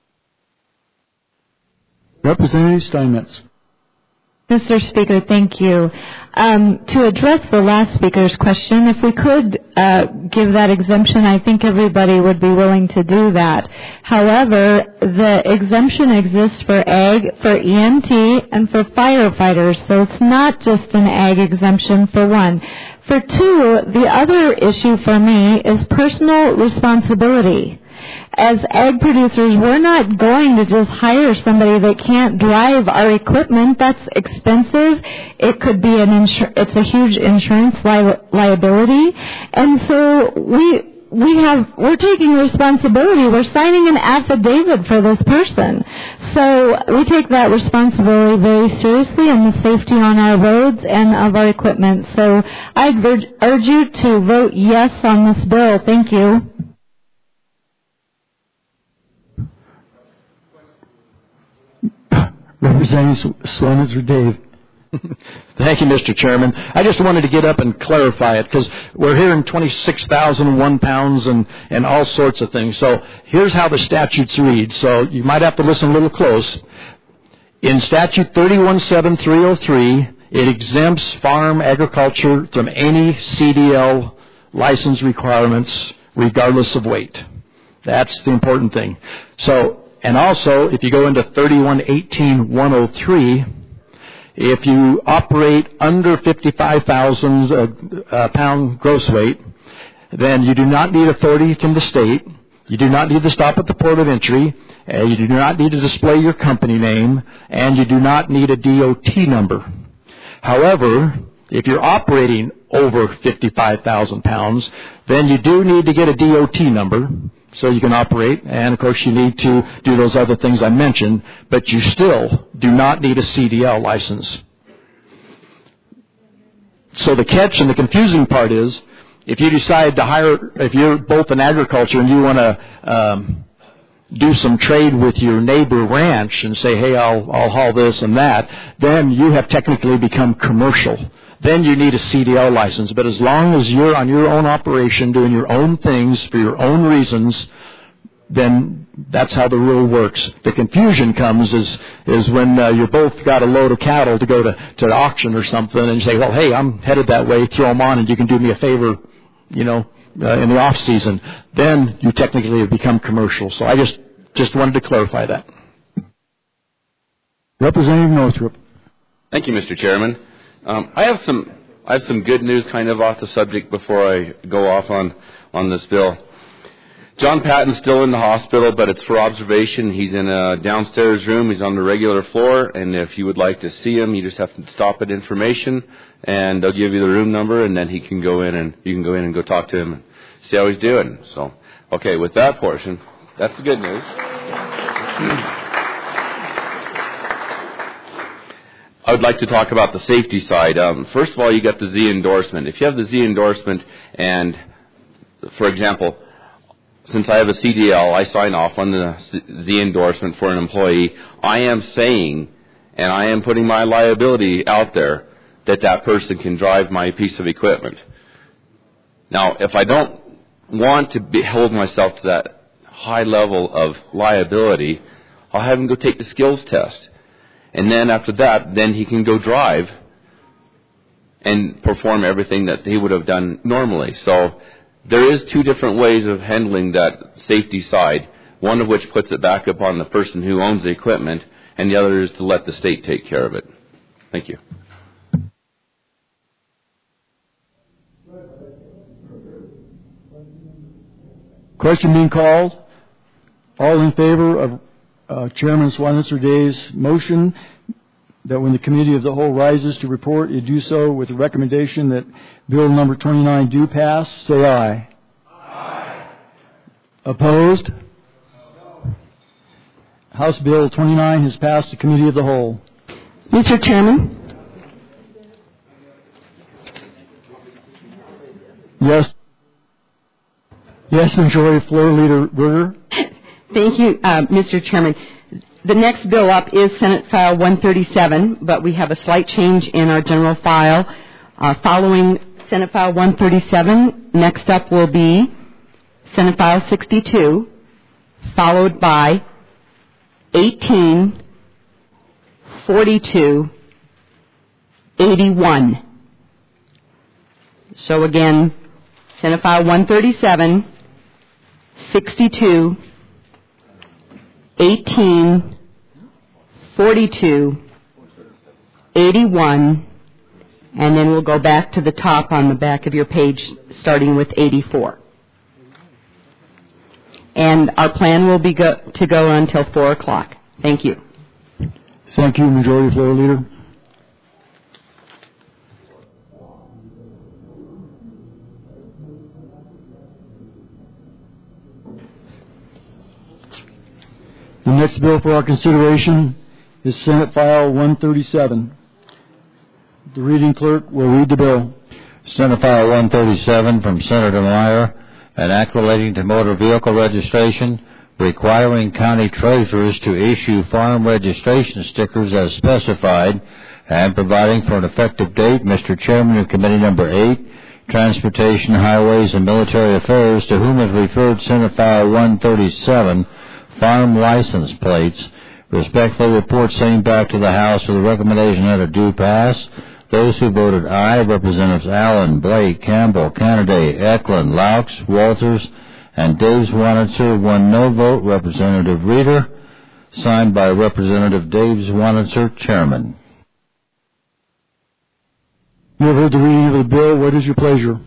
A: Representative Steinmetz.
M: Mister Speaker, thank you. Um, to address the last speaker's question, if we could uh, give that exemption, I think everybody would be willing to do that. However, the exemption exists for ag, for E M T, and for firefighters, so it's not just an ag exemption for one. For two, the other issue for me is personal responsibility. As ag producers, we're not going to just hire somebody that can't drive our equipment. That's expensive. It could be an insur- it's a huge insurance li- liability. And so we we have we're taking responsibility. We're signing an affidavit for this person. So we take that responsibility very seriously and the safety on our roads and of our equipment. So I'd urge, urge you to vote yes on this bill. Thank you.
A: Representative Sloanitz or Dave.
C: Thank you, Mister Chairman. I just wanted to get up and clarify it because we're hearing twenty-six thousand one pounds and, and all sorts of things. So here's how the statutes read. So you might have to listen a little close. In Statute thirty-one seven three oh three, it exempts farm agriculture from any C D L license requirements regardless of weight. That's the important thing. So, and also, if you go into thirty-one eighteen one oh three, if you operate under fifty-five thousand uh, uh, pound gross weight, then you do not need authority from the state. You do not need to stop at the port of entry. Uh, you do not need to display your company name, and you do not need a D O T number. However, if you're operating over fifty-five thousand pounds, then you do need to get a D O T number so you can operate, and of course you need to do those other things I mentioned, but you still do not need a C D L license. So the catch and the confusing part is, if you decide to hire, if you're both in agriculture and you want to um, do some trade with your neighbor ranch and say, hey, I'll, I'll haul this and that, then you have technically become commercial. Then you need a C D L license. But as long as you're on your own operation, doing your own things for your own reasons, then that's how the rule works. The confusion comes is is when uh, you're both got a load of cattle to go to, to the auction or something, and you say, well, hey, I'm headed that way, throw them on, and you can do me a favor, you know, uh, in the off season. Then you technically have become commercial. So I just Just wanted to clarify that.
A: Representative Northrup.
N: Thank you, Mister Chairman. Um, I have some I have some good news kind of off the subject before I go off on, on this bill. John Patton's still in the hospital, but it's for observation. He's in a downstairs room. He's on the regular floor, and if you would like to see him, you just have to stop at information, and they'll give you the room number, and then he can go in, and you can go in and go talk to him and see how he's doing. So, okay, with that portion, that's the good news. I would like to talk about the safety side. Um, first of all, you got the Z endorsement. If you have the Z endorsement, and, for example, since I have a C D L, I sign off on the Z endorsement for an employee. I am saying, and I am putting my liability out there, that that person can drive my piece of equipment. Now, if I don't want to be, hold myself to that high level of liability, I'll have him go take the skills test. And then after that, then he can go drive and perform everything that he would have done normally. So there is two different ways of handling that safety side, one of which puts it back upon the person who owns the equipment, and the other is to let the state take care of it. Thank you.
A: Question being called. All in favor of uh, Chairman Swanister Day's motion that when the Committee of the Whole rises to report, it do so with the recommendation that Bill number twenty-nine do pass, say aye. Aye. Opposed? No. House Bill twenty-nine has passed the Committee of the Whole.
O: Mister Chairman?
A: Yes. Yes, Majority Floor Leader Berger.
O: Thank you, uh, Mister Chairman. The next bill up is Senate File one thirty-seven, but we have a slight change in our general file. Uh, following Senate File one thirty-seven, next up will be Senate File sixty-two, followed by eighteen, forty-two, eighty-one. So again, Senate File one thirty-seven, sixty-two, eighteen, forty-two, eighty-one, and then we'll go back to the top on the back of your page, starting with eighty-four. And our plan will be go, to go until four o'clock. Thank you.
A: Thank you, Majority Floor Leader. The next bill for our consideration is Senate File one thirty-seven. The reading clerk will read the bill.
B: Senate File one thirty-seven from Senator Meyer, an act relating to motor vehicle registration, requiring county treasurers to issue farm registration stickers as specified, and providing for an effective date. Mister Chairman of Committee Number eight, Transportation, Highways, and Military Affairs, to whom is referred Senate File one thirty-seven, farm license plates, respectfully report same back to the House with a recommendation that it do pass. Those who voted aye, Representatives Allen, Blake, Campbell, Canada, Eklund, Laux, Walters, and Dave Zwanitzer. One no vote, Representative Reeder. Signed by Representative Dave Zwanitzer, Chairman.
A: You have heard the reading of the bill. What is your pleasure?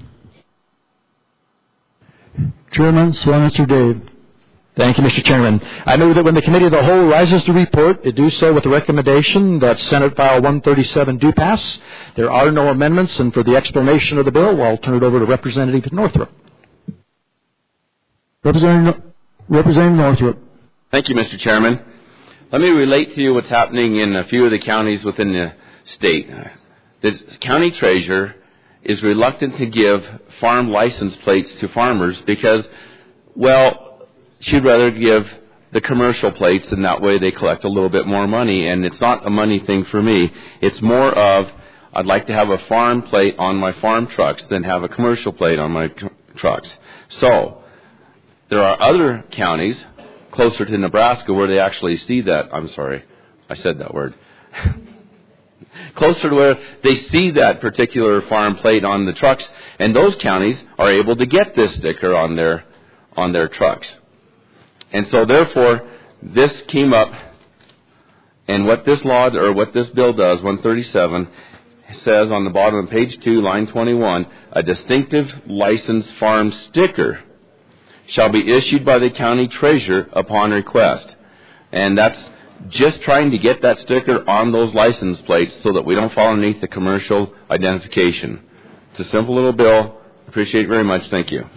A: Chairman Zwanitzer Dave.
C: Thank you, Mister Chairman. I move that when the Committee of the Whole rises to report, it do so with the recommendation that Senate File one thirty-seven do pass. There are no amendments, and for the explanation of the bill, I'll turn it over to Representative Northrup.
A: Representative, Representative Northrup.
N: Thank you, Mister Chairman. Let me relate to you what's happening in a few of the counties within the state. The county treasurer is reluctant to give farm license plates to farmers because, well, she'd rather give the commercial plates, and that way they collect a little bit more money. And it's not a money thing for me. It's more of, I'd like to have a farm plate on my farm trucks than have a commercial plate on my co- trucks. So there are other counties closer to Nebraska where they actually see that. I'm sorry, I said that word. Closer to where they see that particular farm plate on the trucks, and those counties are able to get this sticker on their on their trucks. And so, therefore, this came up, and what this law, or what this bill does, one thirty-seven, says on the bottom of page two, line twenty-one, a distinctive licensed farm sticker shall be issued by the county treasurer upon request. And that's just trying to get that sticker on those license plates so that we don't fall underneath the commercial identification. It's a simple little bill. Appreciate it very much. Thank you.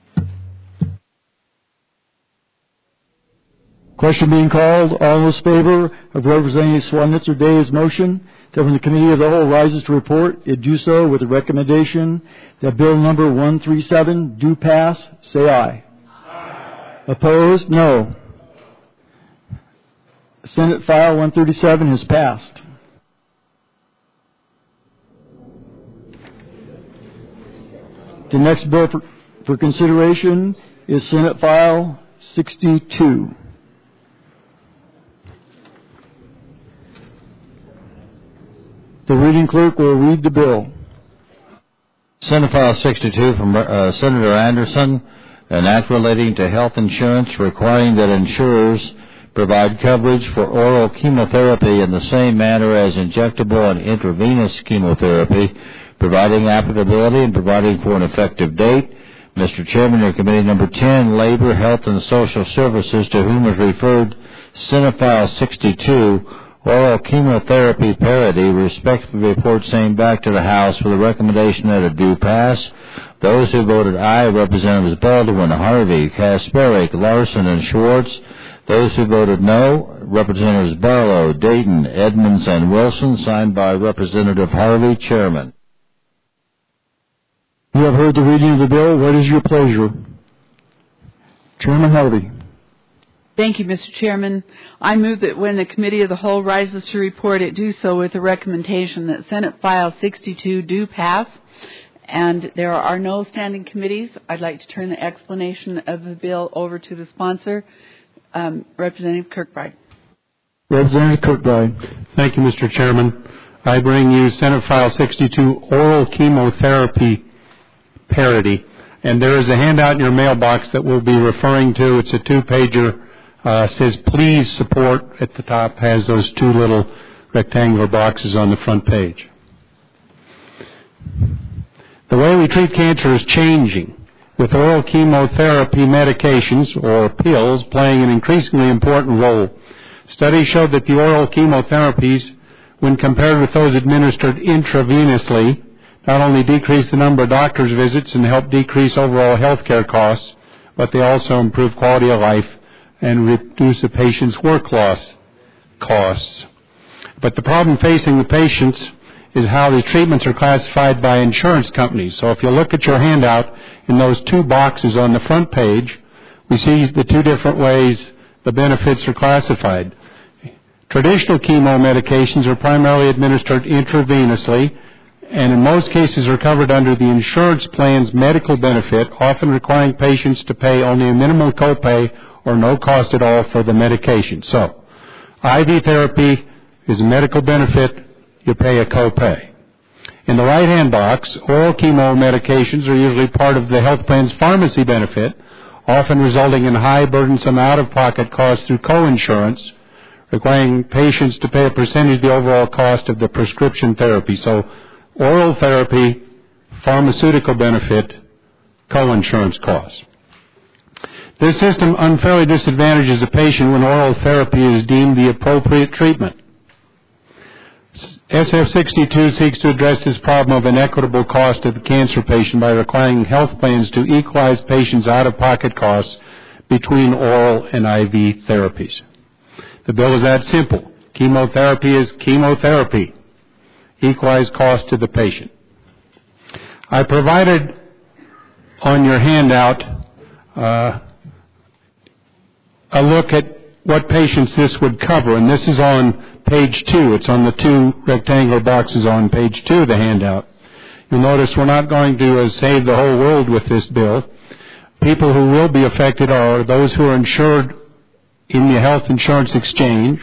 A: Question being called. All in favor of Representative Swanitzer Day's motion that when the Committee of the Whole rises to report, it do so with the recommendation that Bill number one thirty-seven do pass, say aye. Aye. Opposed? No. Senate File one thirty-seven has passed. The next bill for, for consideration is Senate File sixty-two. The reading clerk will read the bill.
B: Senate File sixty-two from uh, Senator Anderson, an act relating to health insurance requiring that insurers provide coverage for oral chemotherapy in the same manner as injectable and intravenous chemotherapy, providing applicability and providing for an effective date. Mister Chairman, your committee number ten, Labor, Health, and Social Services, to whom is referred Senate File sixty-two, oral chemotherapy parity, respectfully report same back to the House for the recommendation that it do pass. Those who voted aye, Representatives Baldwin, Harvey, Kasparic, Larson, and Schwartz. Those who voted no, Representatives Barlow, Dayton, Edmonds, and Wilson, signed by Representative Harvey, Chairman.
A: You have heard the reading of the bill. What is your pleasure? Chairman Harvey.
P: Thank you, Mister Chairman. I move that when the Committee of the Whole rises to report, it do so with the recommendation that Senate File sixty-two do pass. And there are no standing committees. I'd like to turn the explanation of the bill over to the sponsor, um, Representative Kirkbride.
A: Representative Kirkbride.
K: Thank you, Mister Chairman. I bring you Senate File sixty-two, oral chemotherapy parity. And there is a handout in your mailbox that we'll be referring to. It's a two-pager. Uh, says please support at the top, has those two little rectangular boxes on the front page. The way we treat cancer is changing, with oral chemotherapy medications, or pills, playing an increasingly important role. Studies showed that the oral chemotherapies, when compared with those administered intravenously, not only decrease the number of doctor's visits and help decrease overall health care costs, but they also improve quality of life and reduce the patient's work loss costs. But the problem facing the patients is how the treatments are classified by insurance companies. So if you look at your handout, in those two boxes on the front page, we see the two different ways the benefits are classified. Traditional chemo medications are primarily administered intravenously, and in most cases are covered under the insurance plan's medical benefit, often requiring patients to pay only a minimal copay or no cost at all for the medication. So, I V therapy is a medical benefit, you pay a copay. In the right-hand box, oral chemo medications are usually part of the health plan's pharmacy benefit, often resulting in high, burdensome out-of-pocket costs through coinsurance, requiring patients to pay a percentage of the overall cost of the prescription therapy. So, oral therapy, pharmaceutical benefit, coinsurance costs. This system unfairly disadvantages a patient when oral therapy is deemed the appropriate treatment. S F sixty-two seeks to address this problem of inequitable cost to the cancer patient by requiring health plans to equalize patients' out-of-pocket costs between oral and I V therapies. The bill is that simple. Chemotherapy is chemotherapy. Equalize cost to the patient. I provided on your handout uh, a look at what patients this would cover, and this is on page two. It's on the two rectangular boxes on page two of the handout. You'll notice we're not going to uh, save the whole world with this bill. People who will be affected are those who are insured in the health insurance exchange,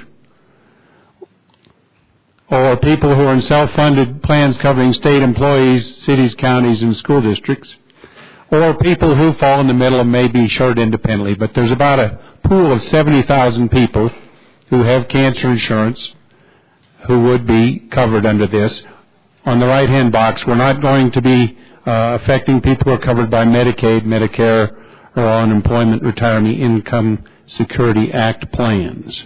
K: or people who are in self-funded plans covering state employees, cities, counties, and school districts.
L: or people who fall in the middle and may be insured independently. But there's about a pool of seventy thousand people who have cancer insurance who would be covered under this. On the right-hand box, we're not going to be uh, affecting people who are covered by Medicaid, Medicare, or Unemployment Retirement Income Security Act plans.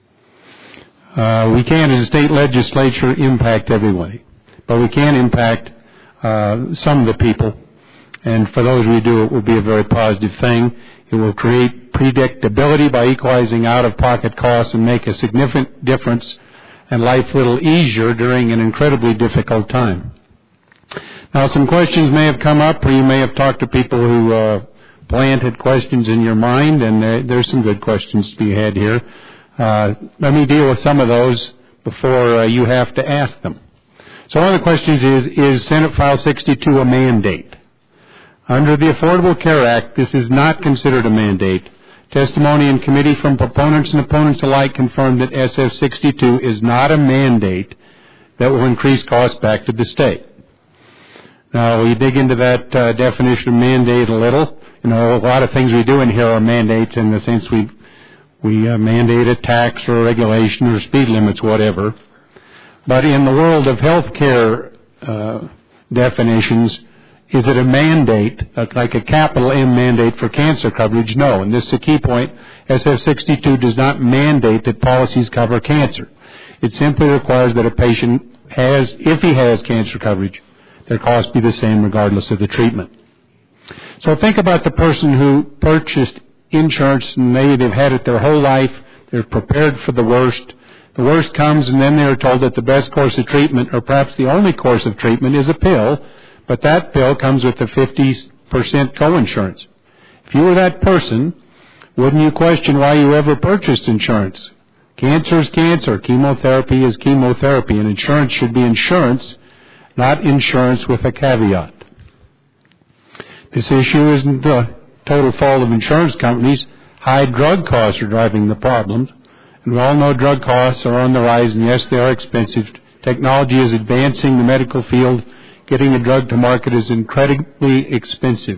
L: Uh, we can't, as a state legislature, impact everybody, but we can impact uh, some of the people. And for those we do, it will be a very positive thing. It will create predictability by equalizing out-of-pocket costs and make a significant difference and life a little easier during an incredibly difficult time. Now, some questions may have come up, or you may have talked to people who uh, planted questions in your mind, and there, there's some good questions to be had here. Uh, let me deal with some of those before uh, you have to ask them. So one of the questions is, is Senate File sixty-two a mandate? Under the Affordable Care Act, this is not considered a mandate. Testimony in committee from proponents and opponents alike confirmed that S F sixty-two is not a mandate that will increase costs back to the state. Now, we dig into that uh, definition of mandate a little. You know, a lot of things we do in here are mandates in the sense we we uh, mandate a tax or regulation or speed limits, whatever. But in the world of health care uh, definitions, is it a mandate, like a capital M mandate for cancer coverage? No. And this is a key point. S F sixty-two does not mandate that policies cover cancer. It simply requires that a patient has, if he has cancer coverage, their costs be the same regardless of the treatment. So think about the person who purchased insurance and maybe they've had it their whole life. They're prepared for the worst. The worst comes and then they're told that the best course of treatment, or perhaps the only course of treatment, is a pill. But that pill comes with a fifty percent coinsurance. If you were that person, wouldn't you question why you ever purchased insurance? Cancer is cancer. Chemotherapy is chemotherapy. And insurance should be insurance, not insurance with a caveat. This issue isn't the total fault of insurance companies. High drug costs are driving the problems. And we all know drug costs are on the rise, and yes, they are expensive. Technology is advancing the medical field. Getting a drug to market is incredibly expensive.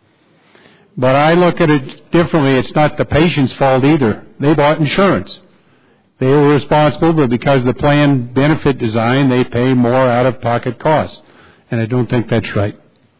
L: But I look at it differently. It's not the patient's fault either. They bought insurance. They were responsible, but because of the plan benefit design, they pay more out-of-pocket costs. And I don't think that's right.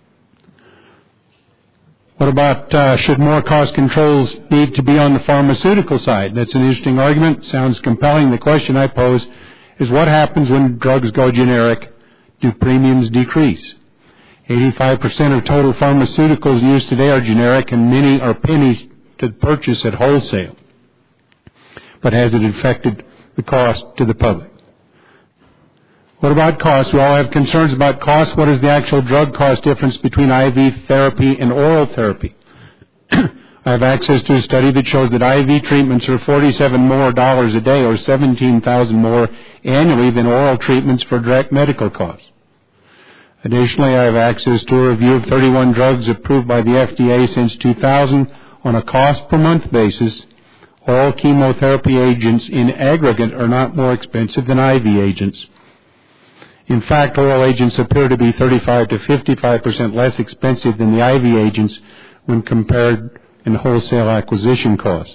L: What about uh, should more cost controls need to be on the pharmaceutical side? That's an interesting argument. Sounds compelling. The question I pose is what happens when drugs go generic? Do premiums decrease? eighty-five percent of total pharmaceuticals used today are generic, and many are pennies to purchase at wholesale. But has it affected the cost to the public? What about cost? We all have concerns about cost. What is the actual drug cost difference between I V therapy and oral therapy? I have access to a study that shows that I V treatments are forty-seven more dollars a day, or seventeen thousand more annually than oral treatments for direct medical costs. Additionally, I have access to a review of thirty-one drugs approved by the F D A since two thousand on a cost per month basis. Oral chemotherapy agents in aggregate are not more expensive than I V agents. In fact, oral agents appear to be thirty-five to fifty-five percent less expensive than the I V agents when compared in wholesale acquisition costs.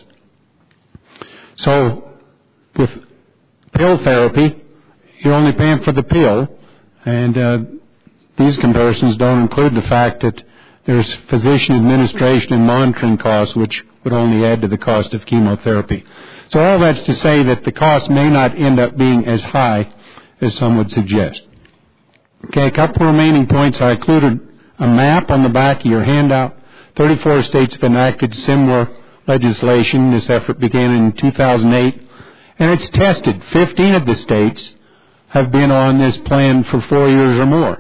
L: So, with pill therapy, you're only paying for the pill, and uh, these comparisons don't include the fact that there's physician administration and monitoring costs, which would only add to the cost of chemotherapy. So all that's to say that the cost may not end up being as high as some would suggest. Okay, a couple remaining points. I included a map on the back of your handout. thirty-four states have enacted similar legislation. This effort began in two thousand eight, and it's tested. fifteen of the states have been on this plan for four years or more.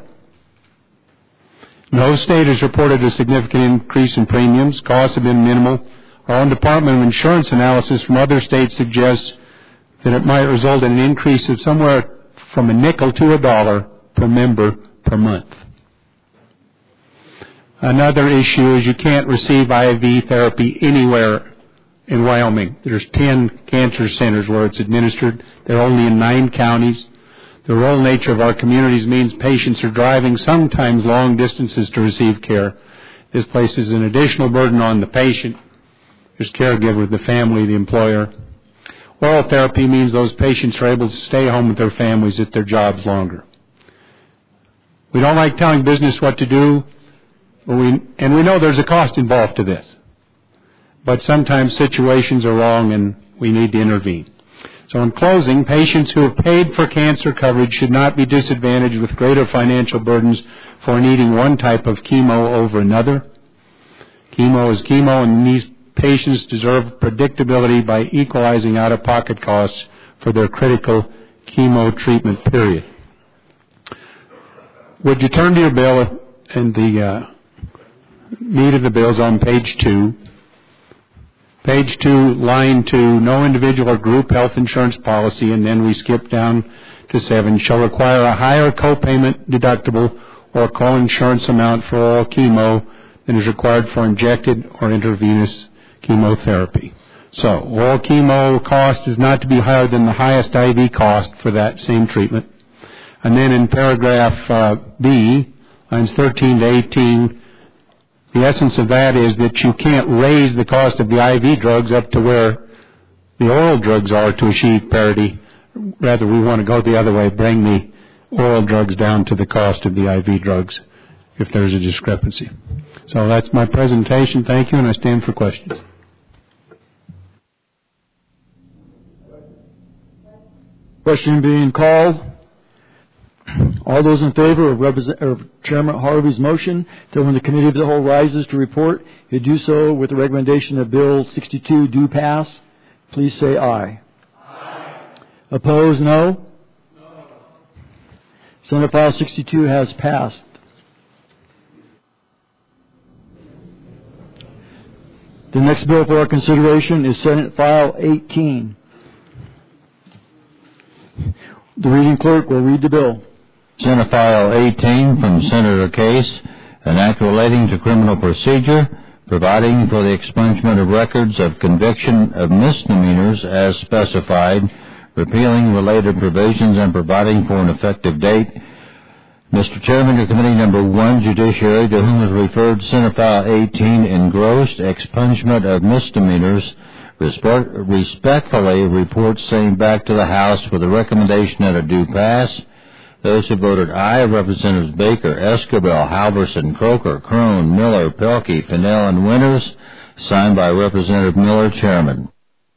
L: No state has reported a significant increase in premiums. Costs have been minimal. Our own Department of Insurance analysis from other states suggests that it might result in an increase of somewhere from a nickel to a dollar per member per month. Another issue is you can't receive I V therapy anywhere in Wyoming. There's ten cancer centers where it's administered. They're only in nine counties. The rural nature of our communities means patients are driving sometimes long distances to receive care. This places an additional burden on the patient, his caregiver, the family, the employer. Oral therapy means those patients are able to stay home with their families at their jobs longer. We don't like telling business what to do, but we, and we know there's a cost involved to this. But sometimes situations are wrong and we need to intervene. So in closing, patients who have paid for cancer coverage should not be disadvantaged with greater financial burdens for needing one type of chemo over another. Chemo is chemo, and these patients deserve predictability by equalizing out-of-pocket costs for their critical chemo treatment period. Would you turn to your bill, and the uh, meat of the bill is on page two. Page two, line two, no individual or group health insurance policy, and then we skip down to seven, shall require a higher copayment deductible or co-insurance amount for oral chemo than is required for injected or intravenous chemotherapy. So, oral chemo cost is not to be higher than the highest I V cost for that same treatment. And then in paragraph uh, B, lines thirteen to eighteen, the essence of that is that you can't raise the cost of the I V drugs up to where the oral drugs are to achieve parity. Rather, we want to go the other way, bring the oral drugs down to the cost of the I V drugs if there's a discrepancy. So that's my presentation. Thank you, and I stand for questions.
A: Question being called. All those in favor of, Represent- of Chairman Harvey's motion that when the Committee of the Whole rises to report, it do so with the recommendation that Bill sixty-two do pass, please say aye. Aye. Opposed, no? No. Senate File sixty-two has passed. The next bill for our consideration is Senate File eighteen. The reading clerk will read the bill.
B: Senate File eighteen from Senator Case, an act relating to criminal procedure, providing for the expungement of records of conviction of misdemeanors as specified, repealing related provisions, and providing for an effective date. Mister Chairman, to Committee Number one, Judiciary, to whom is referred Senate File eighteen, engrossed expungement of misdemeanors, respectfully report same back to the House with a recommendation that it do pass. Those who voted aye, Representatives Baker, Escobar, Halverson, Croker, Crone, Miller, Pelkey, Fennell, and Winters. Signed by Representative Miller, Chairman.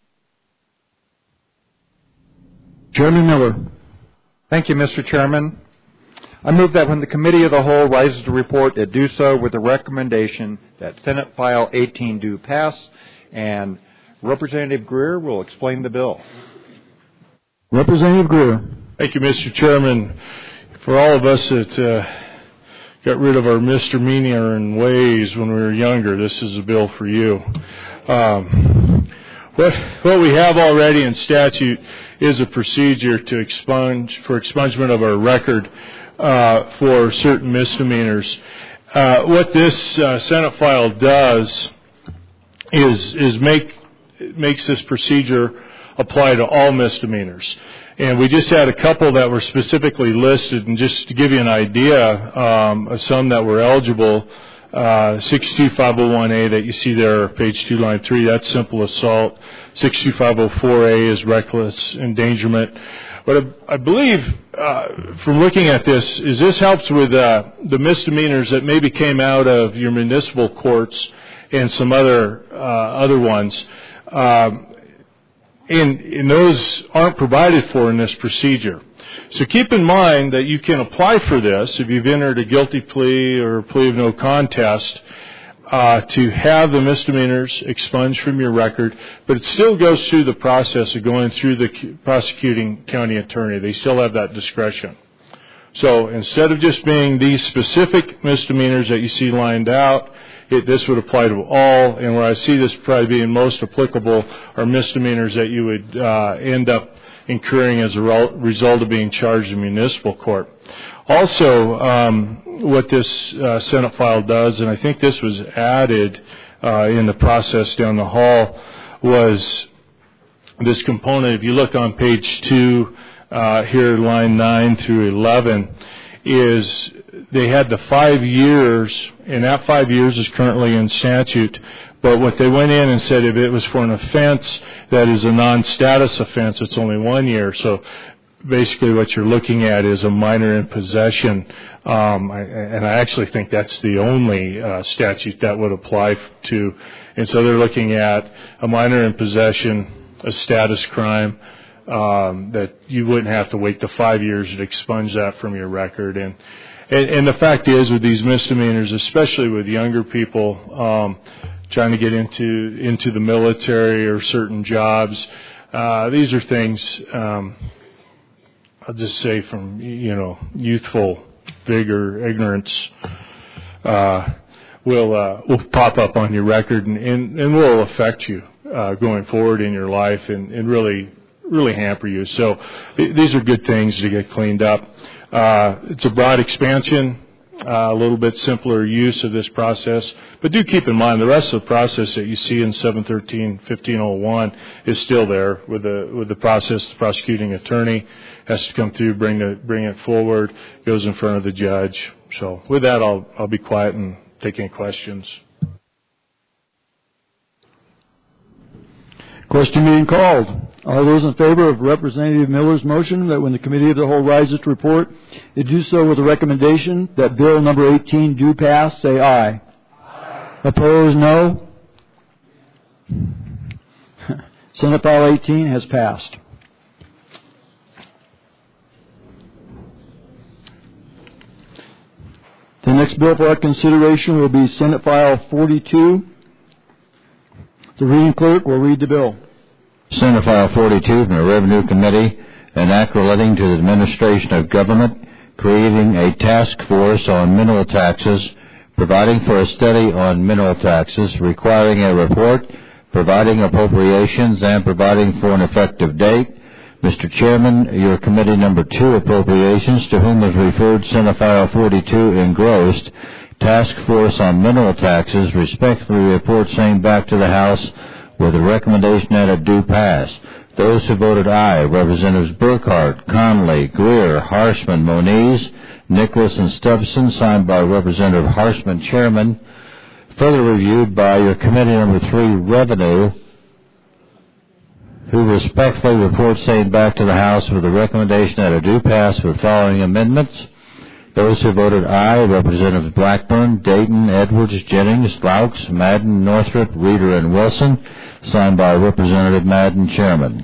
A: Chairman Miller.
Q: Thank you, Mister Chairman. I move that when the Committee of the Whole rises to report, it do so with the recommendation that Senate File eighteen do pass, and Representative Greer will explain the bill.
A: Representative Greer.
F: Thank you, Mister Chairman. For all of us that uh, got rid of our misdemeanor and ways when we were younger, this is a bill for you. Um, what, what we have already in statute is a procedure to expunge for expungement of our record uh, for certain misdemeanors. Uh, what this uh, Senate file does is is make makes this procedure apply to all misdemeanors. And we just had a couple that were specifically listed, and just to give you an idea um, of some that were eligible, uh, six two five oh one A that you see there, page two, line three, that's simple assault. six two five oh four A is reckless endangerment. But I, I believe, uh, from looking at this, is this helps with uh, the misdemeanors that maybe came out of your municipal courts and some other uh, other ones. Um, And, and those aren't provided for in this procedure. So keep in mind that you can apply for this if you've entered a guilty plea or a plea of no contest uh, to have the misdemeanors expunged from your record, but it still goes through the process of going through the prosecuting county attorney. They still have that discretion. So instead of just being these specific misdemeanors that you see lined out, It, this would apply to all, and where I see this probably being most applicable are misdemeanors that you would uh, end up incurring as a result of being charged in municipal court. Also, um, what this uh, Senate file does, and I think this was added uh, in the process down the hall, was this component. If you look on page two, uh, here, line nine through eleven, is they had the five years, and that five years is currently in statute. But what they went in and said, if it was for an offense that is a non-status offense, it's only one year. So basically what you're looking at is a minor in possession. Um, I, and I actually think that's the only uh, statute that would apply to. And so they're looking at a minor in possession, a status crime, um, that you wouldn't have to wait the five years to expunge that from your record. And, and, and the fact is, with these misdemeanors, especially with younger people, um, trying to get into into the military or certain jobs, uh, these are things, um, I'll just say from, you know, youthful vigor, ignorance, uh, will uh, will pop up on your record and, and, and will affect you uh, going forward in your life and, and really really hamper you. So th- these are good things to get cleaned up. Uh, it's a broad expansion, uh, a little bit simpler use of this process. But do keep in mind the rest of the process that you see in seven thirteen fifteen oh one is still there with the with the process. The prosecuting attorney has to come through, bring the bring it forward, goes in front of the judge. So with that, I'll I'll be quiet and take any questions.
A: Question being called. All those in favor of Representative Miller's motion that when the Committee of the Whole rises to report, it do so with a recommendation that Bill number eighteen do pass, say aye. Aye. Opposed, no. Senate File eighteen has passed. The next bill for our consideration will be Senate File forty-two. The reading clerk will read the bill.
B: Senate File forty-two from the Revenue Committee, an act relating to the administration of government, creating a task force on mineral taxes, providing for a study on mineral taxes, requiring a report, providing appropriations, and providing for an effective date. Mister Chairman, your committee number two appropriations, to whom is referred Senate File forty-two engrossed, task force on mineral taxes, respectfully report same back to the House with a recommendation that it do pass. Those who voted aye, Representatives Burkhart, Conley, Greer, Harshman, Moniz, Nicholas, and Stubson, signed by Representative Harshman, Chairman. Further reviewed by your committee number three, Revenue, who respectfully report same back to the House with a recommendation that it do pass with following amendments. Those who voted aye, Representatives Blackburn, Dayton, Edwards, Jennings, Laux, Madden, Northrop, Reeder, and Wilson, signed by Representative Madden, Chairman.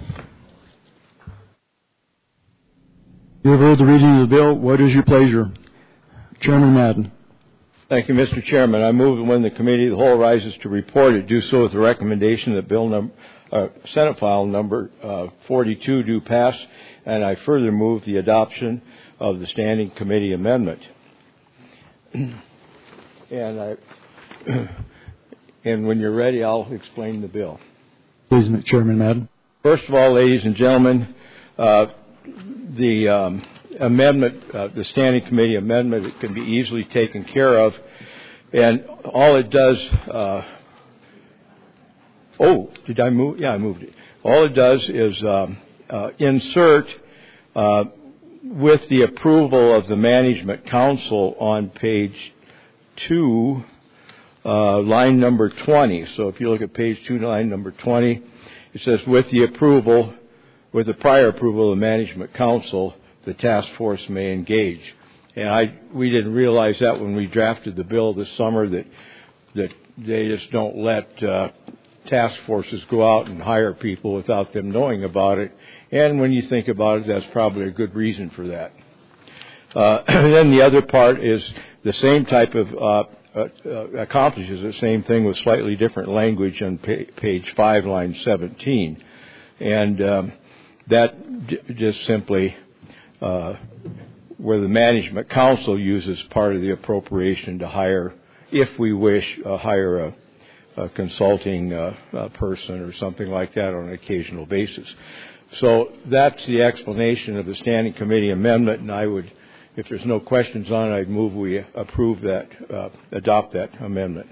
A: You have heard the reading of the bill. What is your pleasure? Chairman Madden.
G: Thank you, Mister Chairman. I move that when the Committee of the Whole rises to report it, do so with the recommendation that Bill number, uh, Senate File number uh, forty-two do pass, and I further move the adoption of the Standing Committee amendment. and I, and when you're ready, I'll explain the bill.
A: Please, Chairman Madden.
G: First of all, ladies and gentlemen, uh, the um, amendment, uh, the Standing Committee amendment, it can be easily taken care of, and all it does. Uh, oh, did I move? Yeah, I moved it. All it does is um, uh, insert. Uh, with the approval of the Management Council on page two, uh, line number twenty. So if you look at page two, line number twenty, it says, with the approval, with the prior approval of the Management Council, the task force may engage. And I, we didn't realize that when we drafted the bill this summer, that, that they just don't let uh, task forces go out and hire people without them knowing about it. And when you think about it, that's probably a good reason for that. Uh, and then the other part is the same type of, uh, uh, uh, accomplishes the same thing with slightly different language on pa- page five, line seventeen. And um, that d- just simply, uh, where the Management Council uses part of the appropriation to hire, if we wish, uh, hire a a consulting uh, uh, person or something like that on an occasional basis. So that's the explanation of the Standing Committee amendment, and I would, if there's no questions on it, I'd move we approve that, uh, adopt that amendment.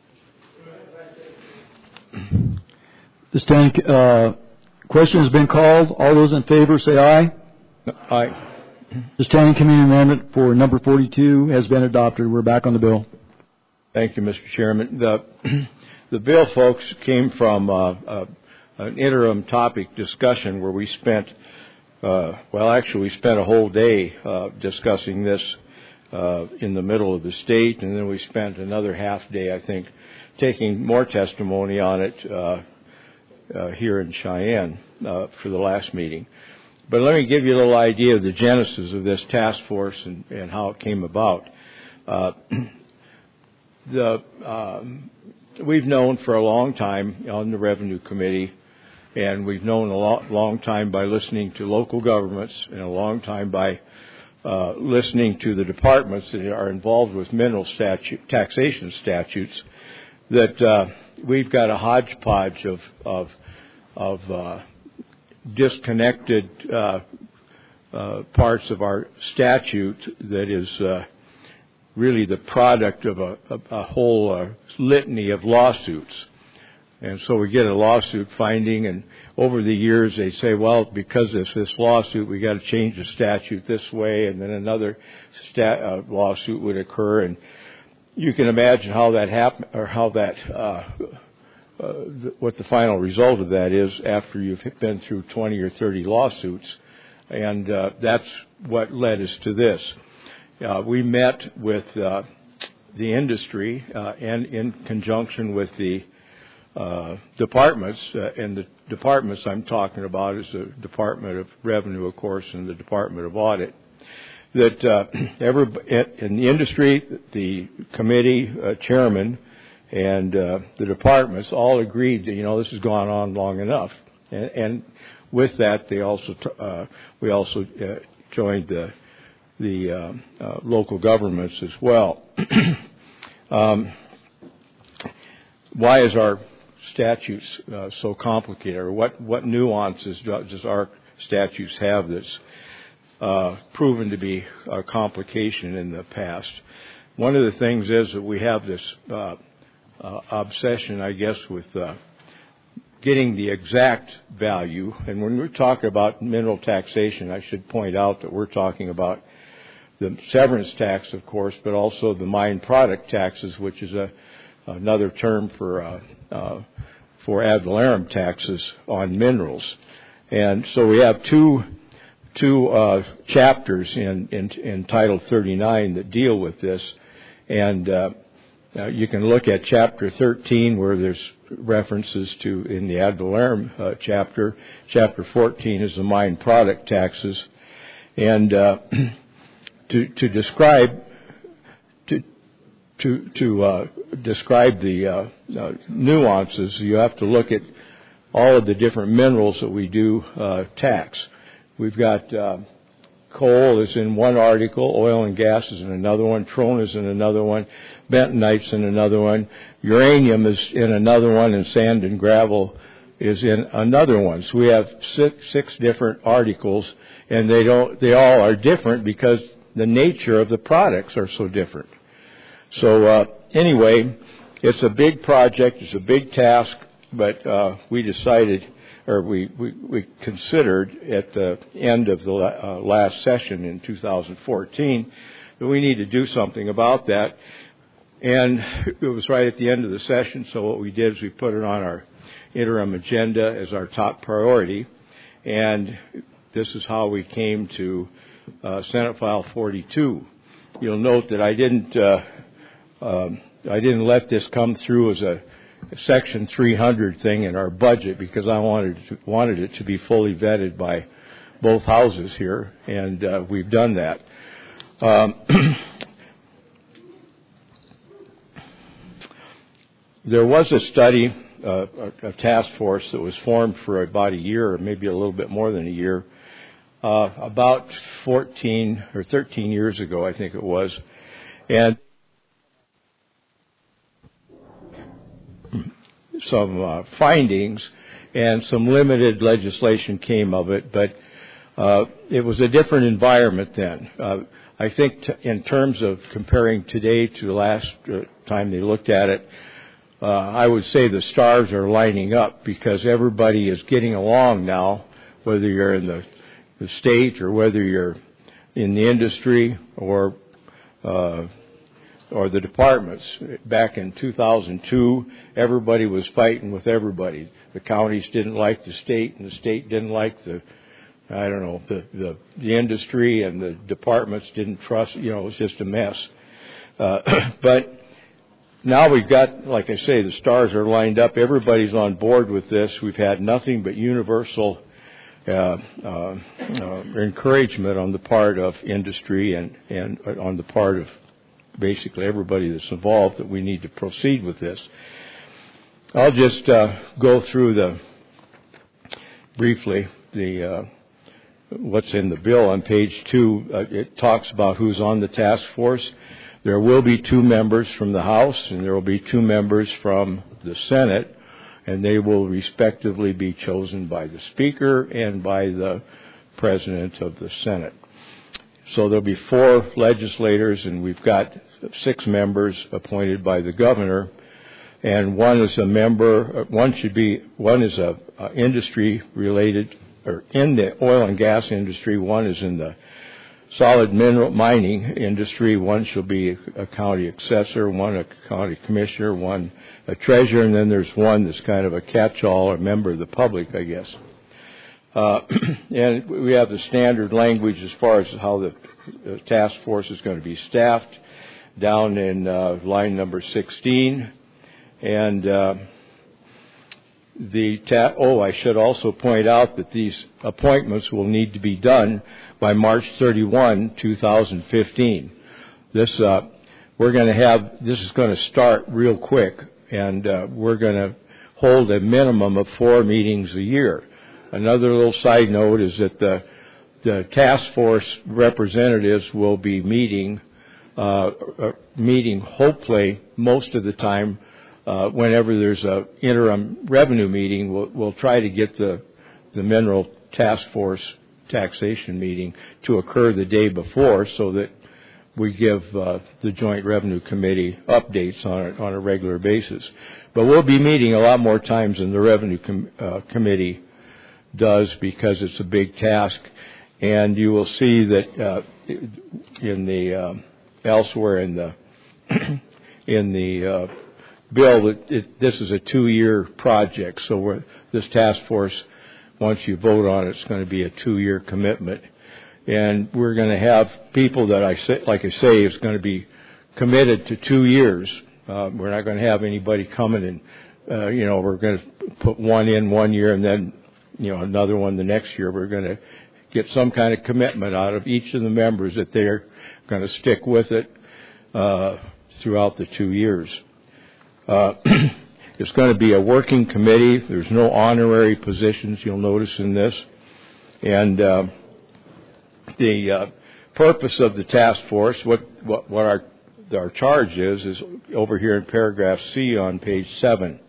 A: The standing uh, question has been called. All those in favor say aye.
G: Aye.
A: The Standing Committee amendment for number forty-two has been adopted. We're back on the bill.
G: Thank you, Mister Chairman. The, the bill, folks, came from uh, uh, an interim topic discussion where we spent, uh, well, actually we spent a whole day uh, discussing this uh, in the middle of the state, and then we spent another half day, I think, taking more testimony on it uh, uh, here in Cheyenne uh, for the last meeting. But let me give you a little idea of the genesis of this task force and, and how it came about. Uh, the, um, we've known for a long time on the Revenue Committee, and we've known a lo- long time by listening to local governments and a long time by uh, listening to the departments that are involved with mineral statute, taxation statutes, that uh, we've got a hodgepodge of, of, of uh, disconnected uh, uh, parts of our statute that is uh, really the product of a, a, a whole uh, litany of lawsuits. And so we get a lawsuit finding, and over the years they say, well, because of this lawsuit, we got to change the statute this way, and then another stat, uh, lawsuit would occur, and you can imagine how that happen, or how that uh, Uh, th- what the final result of that is after you've been through twenty or thirty lawsuits. And uh, that's what led us to this. Uh, we met with uh, the industry uh, and in conjunction with the uh, departments, uh, and the departments I'm talking about is the Department of Revenue, of course, and the Department of Audit. That uh, every, in the industry, the committee uh, chairman and uh, the departments all agreed that, you know, this has gone on long enough. And, and with that, they also t- uh, we also uh, joined the the uh, uh, local governments as well. um, why is our statutes uh, so complicated, or what what nuances does our statutes have that's uh, proven to be a complication in the past? One of the things is that we have this Uh, Uh, obsession, I guess, with uh, getting the exact value. And when we're talking about mineral taxation, I should point out that we're talking about the severance tax, of course, but also the mine product taxes, which is a another term for uh, uh, for ad valorem taxes on minerals. And so we have two two uh, chapters in, in in Title thirty-nine that deal with this, and uh, Uh, you can look at Chapter thirteen, where there's references to in the ad valorem uh, chapter. Chapter fourteen is the mine product taxes, and uh, to to describe to to to uh, describe the uh, uh, nuances, you have to look at all of the different minerals that we do uh, tax. We've got uh, coal is in one article, oil and gas is in another one, trona is in another one, bentonite's in another one, uranium is in another one, and sand and gravel is in another one. So we have six, six different articles, and they don't they all are different because the nature of the products are so different. So uh, anyway, it's a big project, it's a big task, but uh, we decided, or we, we, we considered at the end of the uh, last session in two thousand fourteen that we need to do something about that. And it was right at the end of the session, so what we did is we put it on our interim agenda as our top priority. And this is how we came to uh, Senate File forty-two. You'll note that I didn't uh, um, I didn't let this come through as a Section three hundred thing in our budget because I wanted to, wanted it to be fully vetted by both houses here, and uh, we've done that. Um, there was a study, uh, a, a task force that was formed for about a year, or maybe a little bit more than a year, uh, about fourteen or thirteen years ago, I think it was, and some uh, findings, and some limited legislation came of it, but uh, it was a different environment then. Uh, I think t- in terms of comparing today to the last uh, time they looked at it, uh, I would say the stars are lining up because everybody is getting along now, whether you're in the, the state or whether you're in the industry or uh, or the departments. Back in two thousand two, everybody was fighting with everybody. The counties didn't like the state, and the state didn't like the, I don't know, the, the, the industry, and the departments didn't trust, you know, it was just a mess. Uh, but now we've got, like I say, the stars are lined up. Everybody's on board with this. We've had nothing but universal uh, uh, uh, encouragement on the part of industry and, and on the part of basically everybody that's involved that we need to proceed with this. I'll just uh, go through the briefly the uh, what's in the bill on page two. Uh, it talks about who's on the task force. There will be two members from the House and there will be two members from the Senate, and they will respectively be chosen by the Speaker and by the President of the Senate. So there'll be four legislators, and we've got six members appointed by the governor, and one is a member. One should be one is a, a industry related or in the oil and gas industry. One is in the solid mineral mining industry. One shall be a county assessor, one a county commissioner, one a treasurer, and then there's one that's kind of a catch-all or member of the public, I guess. Uh, and we have the standard language as far as how the, the task force is going to be staffed down in uh, line number sixteen. And uh, the ta- oh, I should also point out that these appointments will need to be done by March thirty-first, two thousand fifteen. This uh, we're going to have. This is going to start real quick, and uh, we're going to hold a minimum of four meetings a year. Another little side note is that the the task force representatives will be meeting uh, meeting hopefully most of the time. Uh, whenever there's a interim revenue meeting, we'll, we'll try to get the the mineral task force taxation meeting to occur the day before, so that we give uh, the Joint Revenue Committee updates on it on a regular basis. But we'll be meeting a lot more times than the Revenue com- uh, Committee does, because it's a big task. And you will see that uh, in the uh, elsewhere in the in the uh, bill that it, this is a two-year project. So we're, this task force, once you vote on it, it's going to be a two-year commitment. And we're going to have people that I say, like I say, is going to be committed to two years. Uh, we're not going to have anybody coming and, uh, you know, we're going to put one in one year and then, you know, another one the next year. We're going to get some kind of commitment out of each of the members that they're going to stick with it uh, throughout the two years. Uh, it's going to be a working committee. There's no honorary positions, you'll notice in this. And uh, the uh, purpose of the task force, what, what, what our, our charge is, is over here in paragraph C on page seven.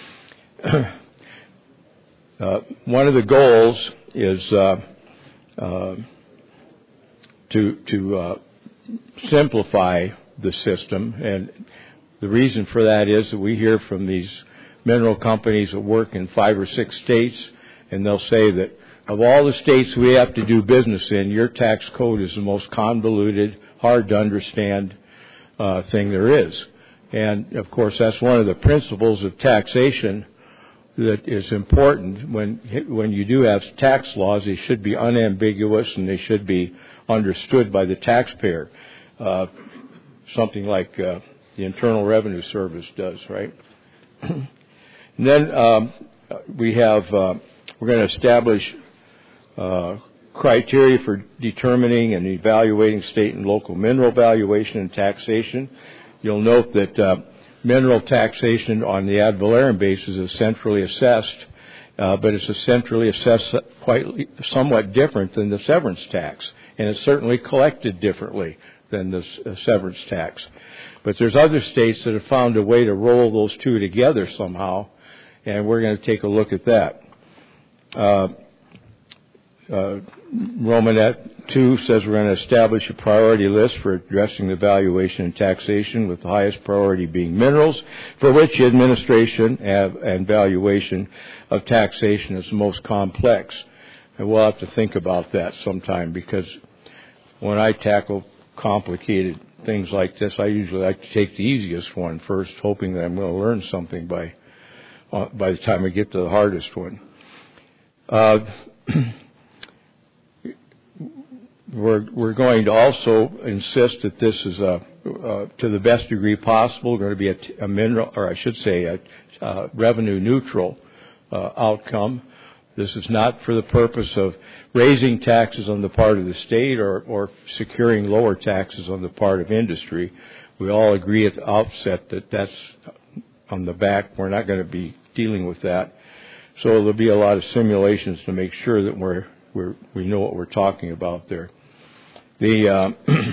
G: uh, one of the goals is uh, uh, to, to uh, simplify the system, and the reason for that is that we hear from these mineral companies that work in five or six states, and they'll say that of all the states we have to do business in, your tax code is the most convoluted, hard to understand uh, thing there is. And, of course, that's one of the principles of taxation that is important. When when you do have tax laws, they should be unambiguous and they should be understood by the taxpayer. Uh, something like uh, the Internal Revenue Service does, right? And then um, we have, uh, we're going to establish uh, criteria for determining and evaluating state and local mineral valuation and taxation. You'll note that uh, mineral taxation on the ad valorem basis is centrally assessed, uh, but it's a centrally assessed quite somewhat different than the severance tax, and it's certainly collected differently than the uh, severance tax. But there's other states that have found a way to roll those two together somehow, and we're going to take a look at that. Uh, uh, Romanet two says we're going to establish a priority list for addressing the valuation and taxation, with the highest priority being minerals, for which administration and valuation of taxation is the most complex. And we'll have to think about that sometime, because when I tackle complicated things like this, I usually like to take the easiest one first, hoping that I'm going to learn something by uh, by the time I get to the hardest one. Uh, we're we're going to also insist that this is a, uh, to the best degree possible, going to be a, a mineral, or I should say, a uh, revenue neutral uh, outcome. This is not for the purpose of raising taxes on the part of the state or, or securing lower taxes on the part of industry. We all agree at the outset that that's on the back. We're not going to be dealing with that. So there'll be a lot of simulations to make sure that we're, we're we know what we're talking about there. The uh,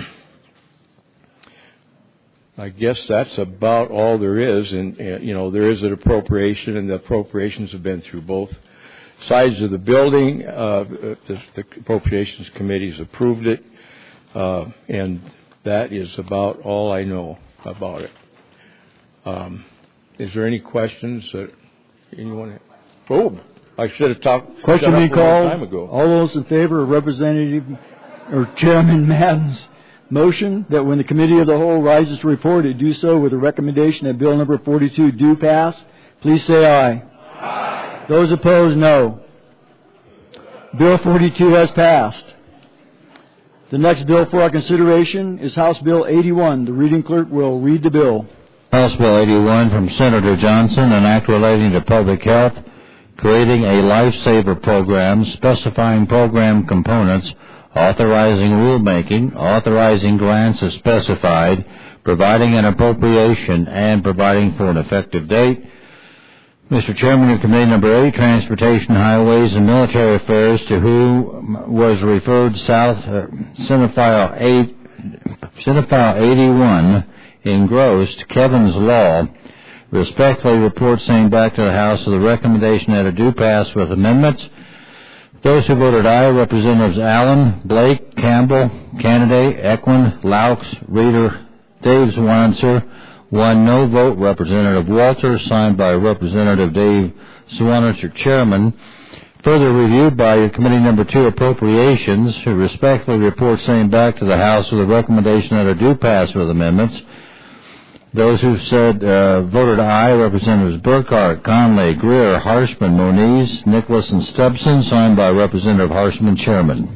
G: I guess that's about all there is. And, uh, you know, there is an appropriation, and the appropriations have been through both sides of the building. Uh, the, the Appropriations Committee has approved it, uh, and that is about all I know about it. Um, is there any questions that anyone? Oh, I should have talked.
A: Question being called.
G: Time ago.
A: All those in favor of Representative or Chairman Madden's motion that when the Committee of the Whole rises to report, it do so with a recommendation that Bill number forty-two do pass, please say aye. Aye. Those opposed, no. Bill forty-two has passed. The next bill for our consideration is House Bill eighty-one. The reading clerk will read the bill.
B: House Bill eighty-one from Senator Johnson, an act relating to public health, creating a lifesaver program, specifying program components, authorizing rulemaking, authorizing grants as specified, providing an appropriation, and providing for an effective date. Mister Chairman of Committee Number eight, Transportation, Highways, and Military Affairs, to whom was referred South uh, Senate File eight, Senate File eighty-one, engrossed Kevin's Law, respectfully report saying back to the House of the recommendation that it do pass with amendments. Those who voted aye, Representatives Allen, Blake, Campbell, Kennedy, Eklund, Laux, Reeder, Dave Swanitzer. One no vote, Representative Walter, signed by Representative Dave Swanitzer, Chairman. Further reviewed by Committee Number two, Appropriations, who respectfully report saying back to the House with a recommendation that it do pass with amendments. Those who said uh, voted aye, Representatives Burkhart, Conley, Greer, Harshman, Moniz, Nicholas, and Stubson, signed by Representative Harshman, Chairman.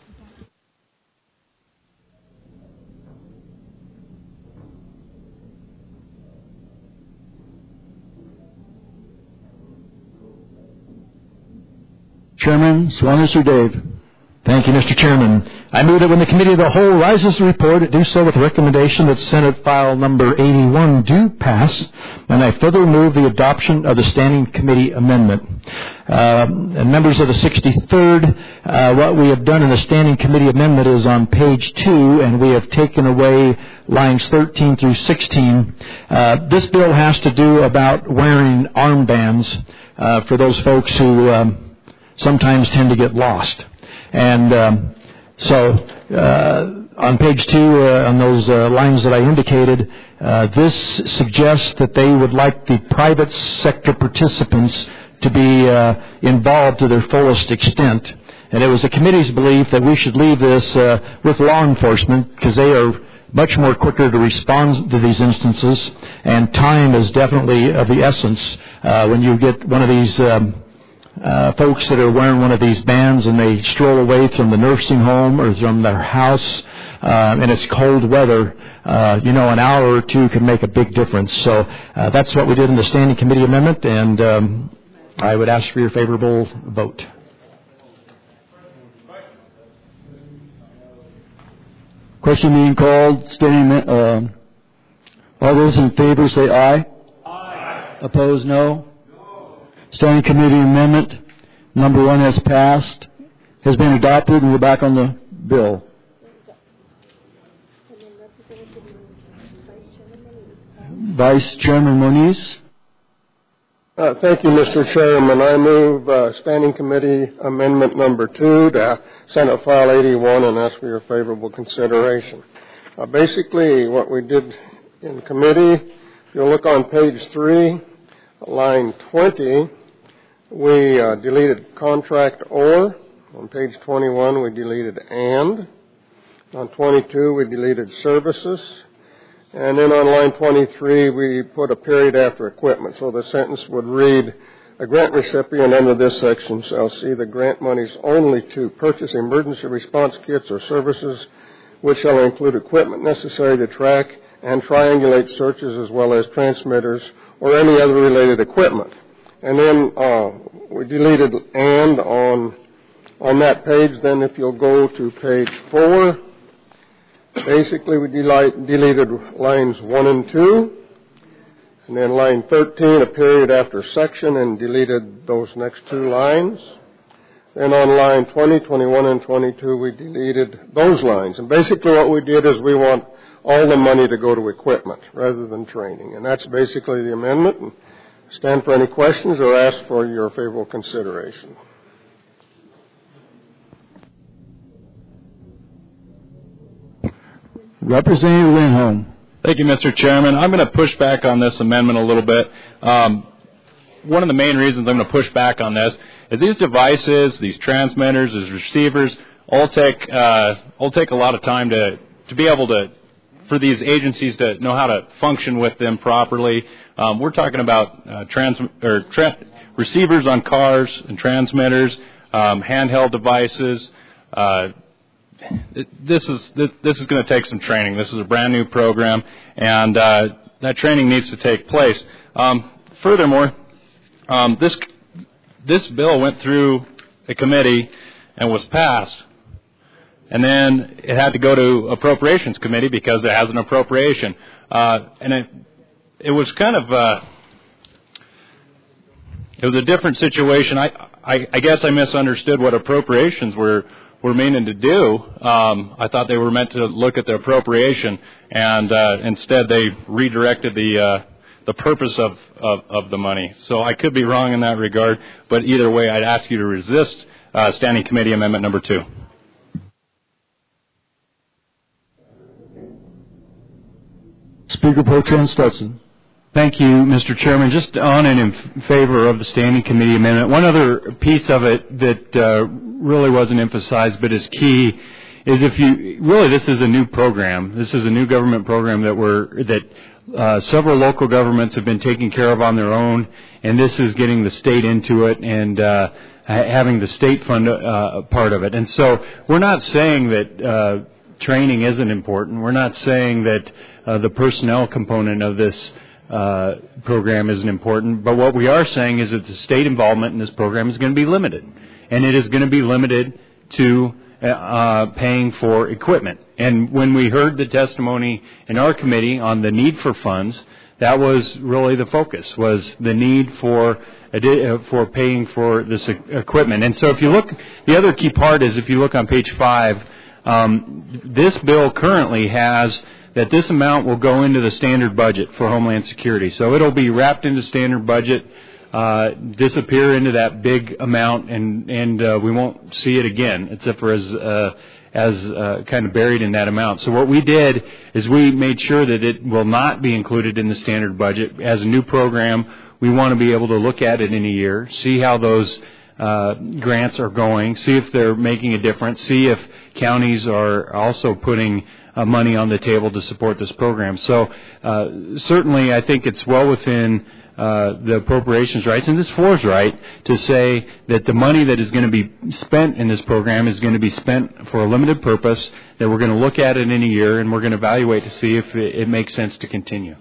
A: Chairman Swanitzer Dave.
C: Thank you, Mister Chairman. I move that when the Committee of the Whole rises to report, it do so with the recommendation that Senate File Number eighty-one do pass, and I further move the adoption of the Standing Committee Amendment. Uh, and members of the sixty-third, uh, what we have done in the Standing Committee Amendment is on page two, and we have taken away lines thirteen through sixteen. Uh, this bill has to do about wearing armbands uh, for those folks who um, sometimes tend to get lost. And um, so uh, on page two, uh, on those uh, lines that I indicated, uh, this suggests that they would like the private sector participants to be uh, involved to their fullest extent. And it was the committee's belief that we should leave this uh, with law enforcement because they are much more quicker to respond to these instances, and time is definitely of the essence uh, when you get one of these um, Uh, folks that are wearing one of these bands and they stroll away from the nursing home or from their house uh, and it's cold weather, uh, you know, an hour or two can make a big difference. So uh, that's what we did in the Standing Committee Amendment, and um, I would ask for your favorable vote.
A: Question being called. Standing, uh, all those in favor say aye. Aye. Opposed, no. Standing Committee Amendment number one has passed, has been adopted, and we're back on the bill. Vice Chairman Moniz.
R: Uh, thank you, Mister Chairman. I move uh, Standing Committee Amendment number two to Senate File eighty-one and ask for your favorable consideration. Uh, basically, what we did in committee, if you'll look on page three, line twenty, we uh, deleted contract or. On page twenty-one, we deleted and. On twenty-two, we deleted services. And then on line twenty-three, we put a period after equipment. So the sentence would read, a grant recipient under this section shall see the grant monies only to purchase emergency response kits or services which shall include equipment necessary to track and triangulate searches as well as transmitters or any other related equipment. And then uh, we deleted and on on that page. Then if you'll go to page four, basically we delete, deleted lines one and two. And then line thirteen, a period after section, and deleted those next two lines. Then on line twenty, twenty-one, and twenty-two, we deleted those lines. And basically what we did is we want all the money to go to equipment rather than training. And that's basically the amendment. And stand for any questions or ask for your favorable consideration.
A: Representative Lindholm.
I: Thank you, Mister Chairman. I'm going to push back on this amendment a little bit. Um, one of the main reasons I'm going to push back on this is these devices, these transmitters, these receivers, all take uh, all take a lot of time to to be able to for these agencies to know how to function with them properly. Um, we're talking about uh, trans or tra- receivers on cars and transmitters, um, handheld devices. Uh, This is this is going to take some training. This is a brand new program, and uh, that training needs to take place. Um, furthermore, um, this this bill went through a committee and was passed, and then it had to go to Appropriations Committee because it has an appropriation, uh, and it it was kind of uh, it was a different situation. I, I I guess I misunderstood what appropriations were. were meaning to do. Um, I thought they were meant to look at the appropriation, and uh, instead they redirected the uh, the purpose of, of, of the money. So I could be wrong in that regard, but either way, I'd ask you to resist uh, Standing Committee Amendment number two.
A: Speaker Pro Tem Stutson.
L: Thank you, Mister Chairman. Just on and in favor of the Standing Committee Amendment, one other piece of it that uh, really wasn't emphasized but is key is if you really this is a new program. This is a new government program that we're that uh, several local governments have been taking care of on their own, and this is getting the state into it and uh, having the state fund uh, part of it. And so we're not saying that uh, training isn't important. We're not saying that uh, the personnel component of this Uh, program isn't important, but what we are saying is that the state involvement in this program is going to be limited, and it is going to be limited to uh, paying for equipment. And when we heard the testimony in our committee on the need for funds, that was really the focus, was the need for for paying for this equipment. And so if you look, the other key part is if you look on page five, um, this bill currently has that this amount will go into the standard budget for Homeland Security. So it'll be wrapped into standard budget, uh, disappear into that big amount, and and uh, we won't see it again, except for as uh, as uh, kind of buried in that amount. So what we did is we made sure that it will not be included in the standard budget. As a new program, we want to be able to look at it in a year, see how those uh, grants are going, see if they're making a difference, see if counties are also putting Uh, money on the table to support this program. So uh, certainly I think it's well within uh, the appropriations rights, and this floor is right, to say that the money that is going to be spent in this program is going to be spent for a limited purpose, that we're going to look at it in a year, and we're going to evaluate to see if it, it makes sense to continue.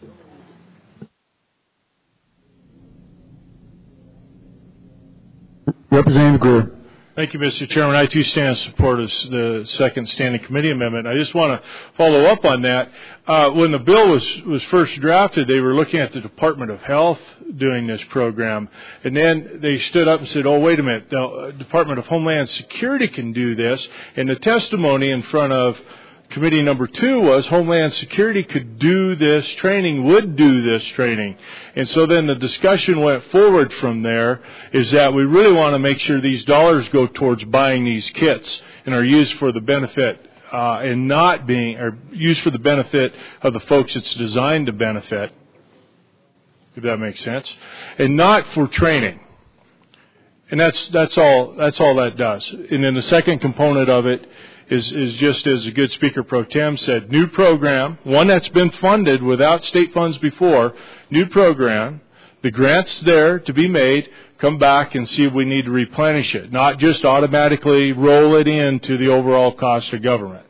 A: Representative Greer.
F: Thank you, Mister Chairman. I, too, stand in support of the second Standing Committee Amendment. I just want to follow up on that. Uh, when the bill was, was first drafted, they were looking at the Department of Health doing this program. And then they stood up and said, oh, wait a minute, the Department of Homeland Security can do this. And the testimony in front of Committee number two was Homeland Security could do this training, would do this training. And so then the discussion went forward from there, is that we really want to make sure these dollars go towards buying these kits and are used for the benefit uh, and not being, or used for the benefit of the folks it's designed to benefit, if that makes sense, and not for training. And that's that's all that's all that does. And then the second component of it is, is just as a good Speaker Pro Tem said, new program, one that's been funded without state funds before, new program, the grant's there to be made, come back and see if we need to replenish it, not just automatically roll it into the overall cost of government.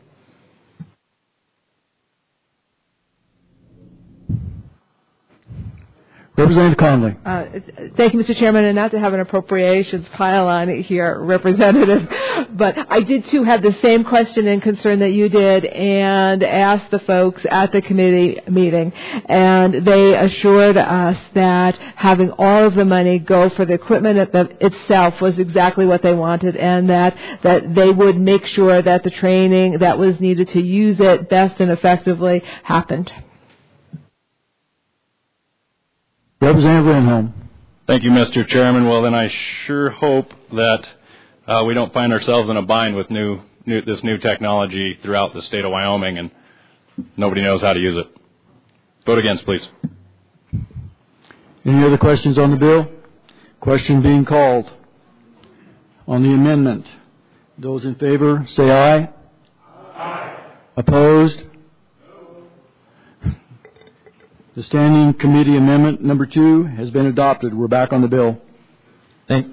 A: Representative Conley.
S: Uh, thank you, Mister Chairman, and not to have an appropriations pile on here, Representative, but I did too have the same question and concern that you did and asked the folks at the committee meeting, and they assured us that having all of the money go for the equipment itself was exactly what they wanted, and that, that they would make sure that the training that was needed to use it best and effectively happened.
A: Representative Lindholm.
I: Thank you, Mister Chairman. Well, then I sure hope that uh, we don't find ourselves in a bind with new, new this new technology throughout the state of Wyoming and nobody knows how to use it. Vote against, please.
A: Any other questions on the bill? Question being called. On the amendment, those in favor say aye. Aye. Opposed? The Standing Committee Amendment Number Two has been adopted. We're back on the bill.
C: Thank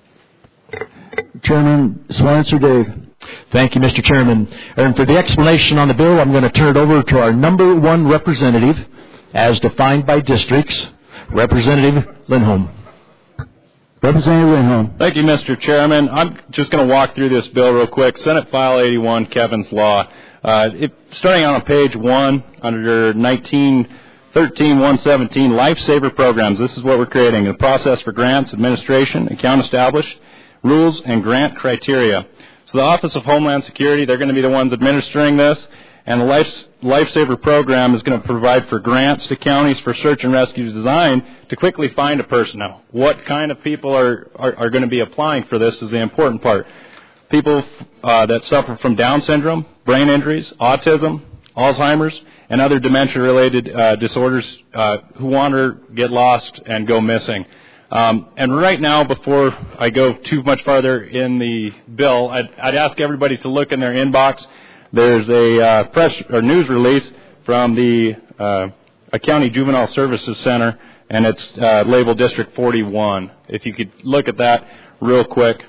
A: Chairman Swanser Dave.
C: Thank you, Mister Chairman. And for the explanation on the bill, I'm going to turn it over to our number one representative, as defined by districts, Representative Lindholm.
A: Representative Lindholm.
I: Thank you, Mister Chairman. I'm just going to walk through this bill real quick. Senate File eighty-one, Kevin's Law. Uh, it, starting on page one, under nineteen thirteen one seventeen, Lifesaver Programs. This is what we're creating. The process for grants, administration, account established, rules, and grant criteria. So the Office of Homeland Security, they're going to be the ones administering this, and the Life, Lifesaver Program is going to provide for grants to counties for search and rescue designed to quickly find a person. Now, what kind of people are, are, are going to be applying for this is the important part. People uh, that suffer from Down syndrome, brain injuries, autism, Alzheimer's, and other dementia-related uh, disorders uh, who wander, get lost, and go missing. Um, and right now, before I go too much farther in the bill, I'd, I'd ask everybody to look in their inbox. There's a uh, press or news release from the uh, a County Juvenile Services Center, and it's uh, labeled District forty-one. If you could look at that real quick.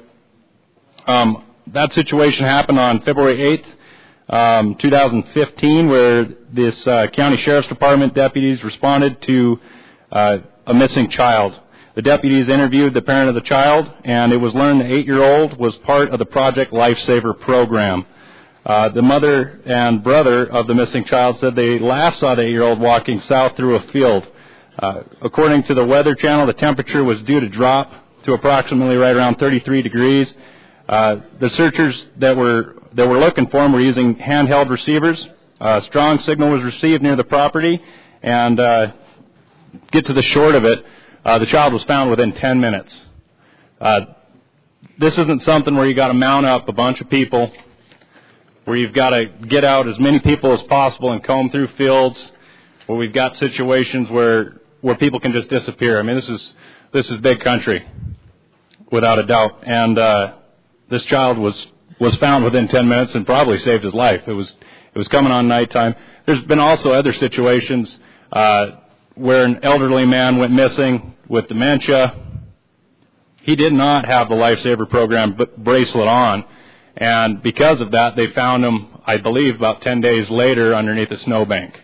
I: Um, that situation happened on February eighth. Um, two thousand fifteen, where this uh, county sheriff's department deputies responded to uh, a missing child. The deputies interviewed the parent of the child, and it was learned the eight-year-old was part of the Project Lifesaver program. Uh, the mother and brother of the missing child said they last saw the eight-year-old walking south through a field. Uh, according to the Weather Channel, the temperature was due to drop to approximately right around thirty-three degrees. Uh, the searchers that were that were looking for him were using handheld receivers. Uh, strong signal was received near the property, and uh, get to the short of it, uh, the child was found within ten minutes. Uh, this isn't something where you got to mount up a bunch of people, where you've got to get out as many people as possible and comb through fields, where we've got situations where where people can just disappear. I mean, this is this is big country, without a doubt, and uh, this child was. was found within ten minutes and probably saved his life. It was it was coming on nighttime. There's been also other situations uh, where an elderly man went missing with dementia. He did not have the Lifesaver Program bracelet on, and because of that, they found him, I believe, about ten days later underneath a snowbank.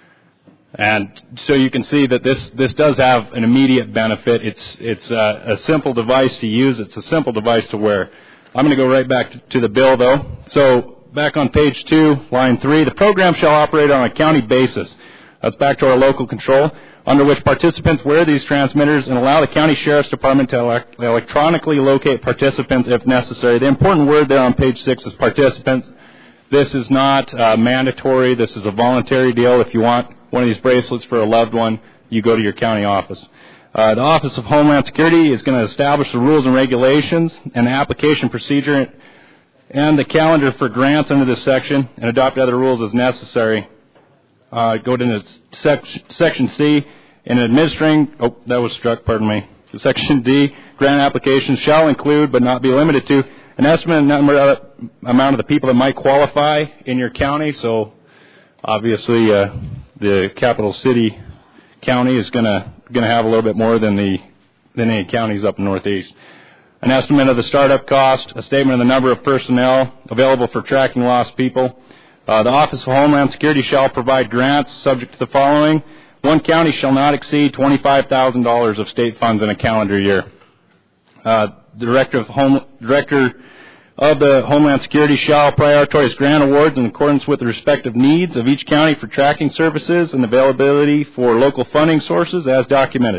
I: And so you can see that this this does have an immediate benefit. It's it's a, a simple device to use. It's a simple device to wear. I'm going to go right back to, to the bill, though. So back on page two, line three, the program shall operate on a county basis. That's back to our local control, under which participants wear these transmitters and allow the county sheriff's department to elect- electronically locate participants if necessary. The important word there on page six is participants. This is not uh, mandatory. This is a voluntary deal. If you want one of these bracelets for a loved one, you go to your county office. Uh, the Office of Homeland Security is going to establish the rules and regulations and the application procedure and the calendar for grants under this section and adopt other rules as necessary. Uh, go to sec- Section C. In administering, oh, that was struck, pardon me. Section D, grant applications shall include but not be limited to an estimated number of, amount of the people that might qualify in your county. So obviously uh, the capital city county is going to going to have a little bit more than the than any counties up in the Northeast. An estimate of the startup cost, a statement of the number of personnel available for tracking lost people. Uh, the Office of Homeland Security shall provide grants subject to the following. One county shall not exceed twenty-five thousand dollars of state funds in a calendar year. Uh, the Director of, Home, Director of the Homeland Security shall prioritize grant awards in accordance with the respective needs of each county for tracking services and availability for local funding sources as documented.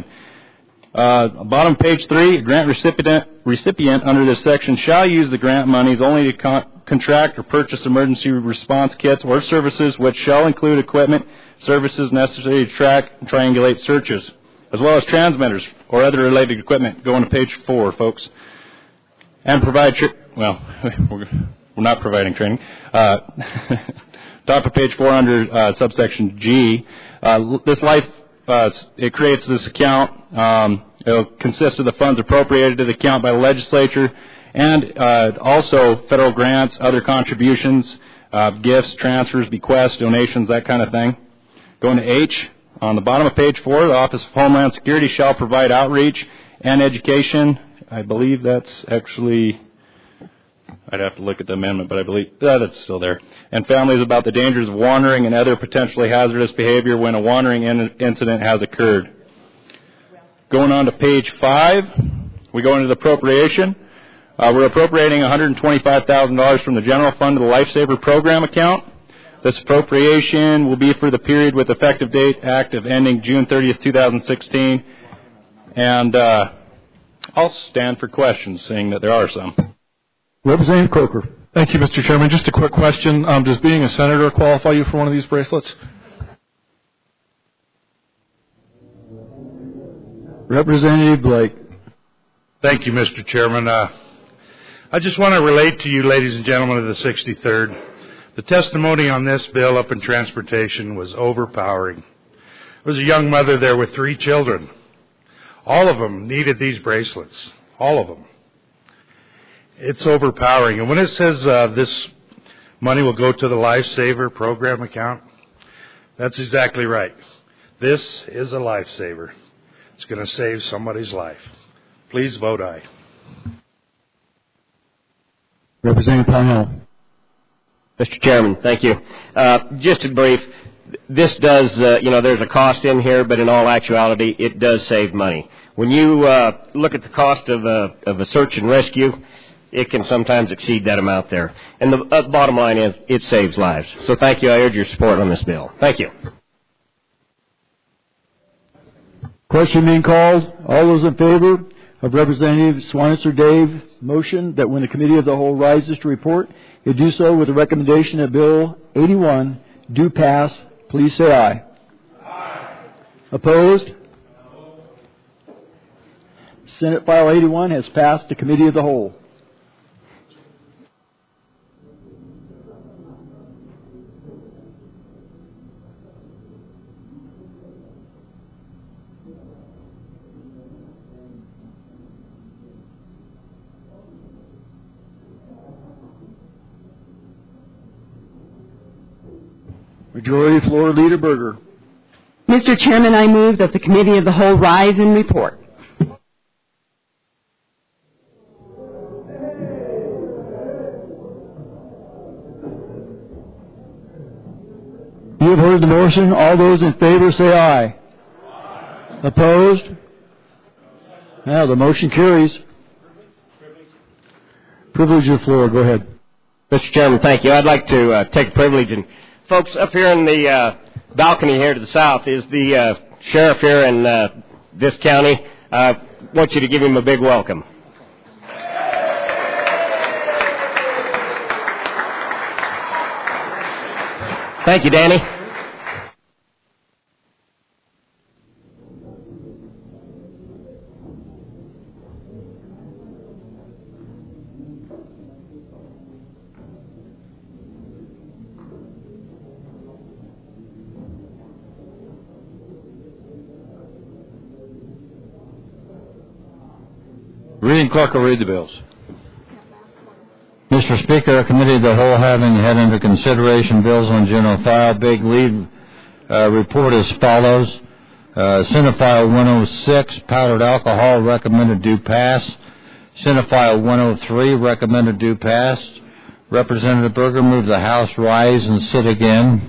I: Uh, bottom page three, a grant recipient, recipient under this section shall use the grant monies only to con- contract or purchase emergency response kits or services which shall include equipment, services necessary to track and triangulate searches, as well as transmitters or other related equipment. Go on to page four, folks. And provide, tra- well, we're, we're not providing training. Uh, top of page four under uh, subsection G, uh, this life Uh, it creates this account. Um, it will consist of the funds appropriated to the account by the legislature and uh, also federal grants, other contributions, uh, gifts, transfers, bequests, donations, that kind of thing. Going to H, on the bottom of page four, the Office of Homeland Security shall provide outreach and education. I believe that's actually... I'd have to look at the amendment, but I believe that it's still there. And families about the dangers of wandering and other potentially hazardous behavior when a wandering in- incident has occurred. Going on to page five, we go into the appropriation. Uh, we're appropriating one hundred twenty-five thousand dollars from the general fund to the Lifesaver Program account. This appropriation will be for the period with effective date active ending June thirtieth, twenty sixteen. And uh, I'll stand for questions, seeing that there are some.
A: Representative Coker.
T: Thank you, Mister Chairman. Just a quick question. Um, does being a senator qualify you for one of these bracelets?
A: Representative Blake.
U: Thank you, Mister Chairman. Uh, I just want to relate to you, ladies and gentlemen of the sixty-third. The testimony on this bill up in transportation was overpowering. There was a young mother there with three children. All of them needed these bracelets. All of them. It's overpowering. And when it says uh, this money will go to the Lifesaver Program account, that's exactly right. This is a lifesaver. It's going to save somebody's life. Please vote aye.
A: Representative Parnell.
H: Mister Chairman, thank you. Uh, just in brief, this does, uh, you know, there's a cost in here, but in all actuality, it does save money. When you uh, look at the cost of a, of a search and rescue, it can sometimes exceed that amount there. And the uh, bottom line is, it saves lives. So thank you. I urge your support on this bill. Thank you.
A: Question being called. All those in favor of Representative Swanister Dave's motion that when the Committee of the Whole rises to report, it do so with the recommendation that Bill eighty-one do pass, please say aye. Aye. Opposed? No. Senate File eighty-one has passed the Committee of the Whole. Majority Floor Leader Berger.
O: Mister Chairman, I move that the Committee of the Whole rise and report.
A: You have heard the motion. All those in favor say aye. Aye. Opposed? Now the motion carries. Privilege of the floor. Go ahead.
H: Mister Chairman, thank you. I'd like to uh, take privilege and folks, up here in the uh, balcony here to the south is the uh, sheriff here in uh, this county. I uh, want you to give him a big welcome. Thank you, Danny.
B: Reading clerk will read the bills. Mister Speaker, a committee of the whole having had under consideration bills on general file, big lead uh, report as follows. Uh, Senate File one oh six, powdered alcohol, recommended do pass. Senate File one oh three, recommended do pass. Representative Berger, move the House rise and sit again.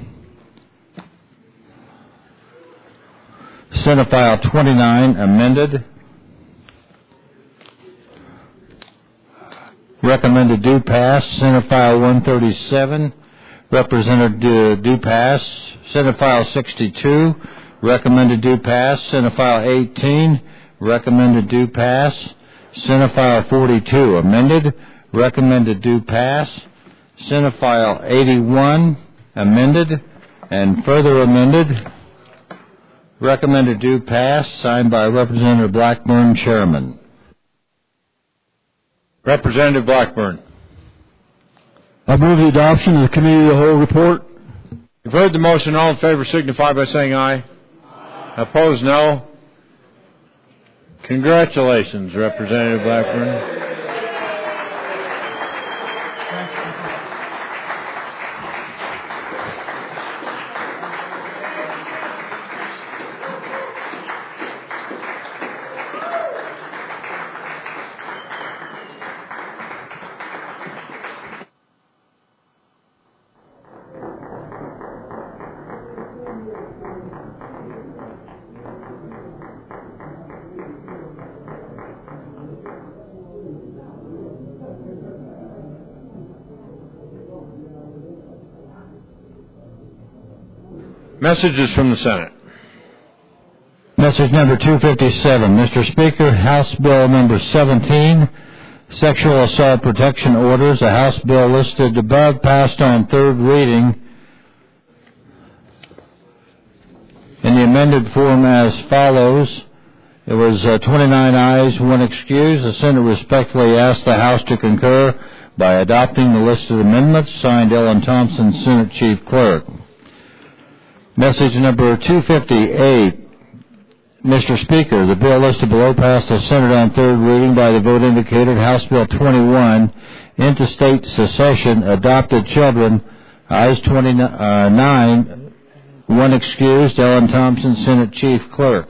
B: Senate File twenty-nine, amended. Recommended do pass. Senate File one thirty-seven, represented do, do pass. Senate File sixty-two, recommended do pass. Senate File eighteen, recommended do pass. Senate File forty-two, amended, recommended do pass. Senate File eighty-one, amended, and further amended, recommended do pass, signed by Representative Blackburn, Chairman.
G: Representative Blackburn.
A: I move the adoption of the Committee of the Whole report.
G: You've heard the motion. All in favor signify by saying aye. Aye. Opposed, no. Congratulations, Representative Blackburn. Messages from the Senate.
B: Message number two fifty-seven. Mister Speaker, House Bill number seventeen, Sexual Assault Protection Orders, a House bill listed above, passed on third reading in the amended form as follows. It was uh, twenty-nine ayes, one excused. The Senate respectfully asks the House to concur by adopting the listed amendments. Signed, Ellen Thompson, Senate Chief Clerk. Message number two fifty-eight. Mister Speaker, the bill listed below passed the Senate on third reading by the vote indicated. House Bill twenty-one, Interstate Secession, Adopted Children, ayes twenty-nine, one excused. Ellen Thompson, Senate Chief Clerk.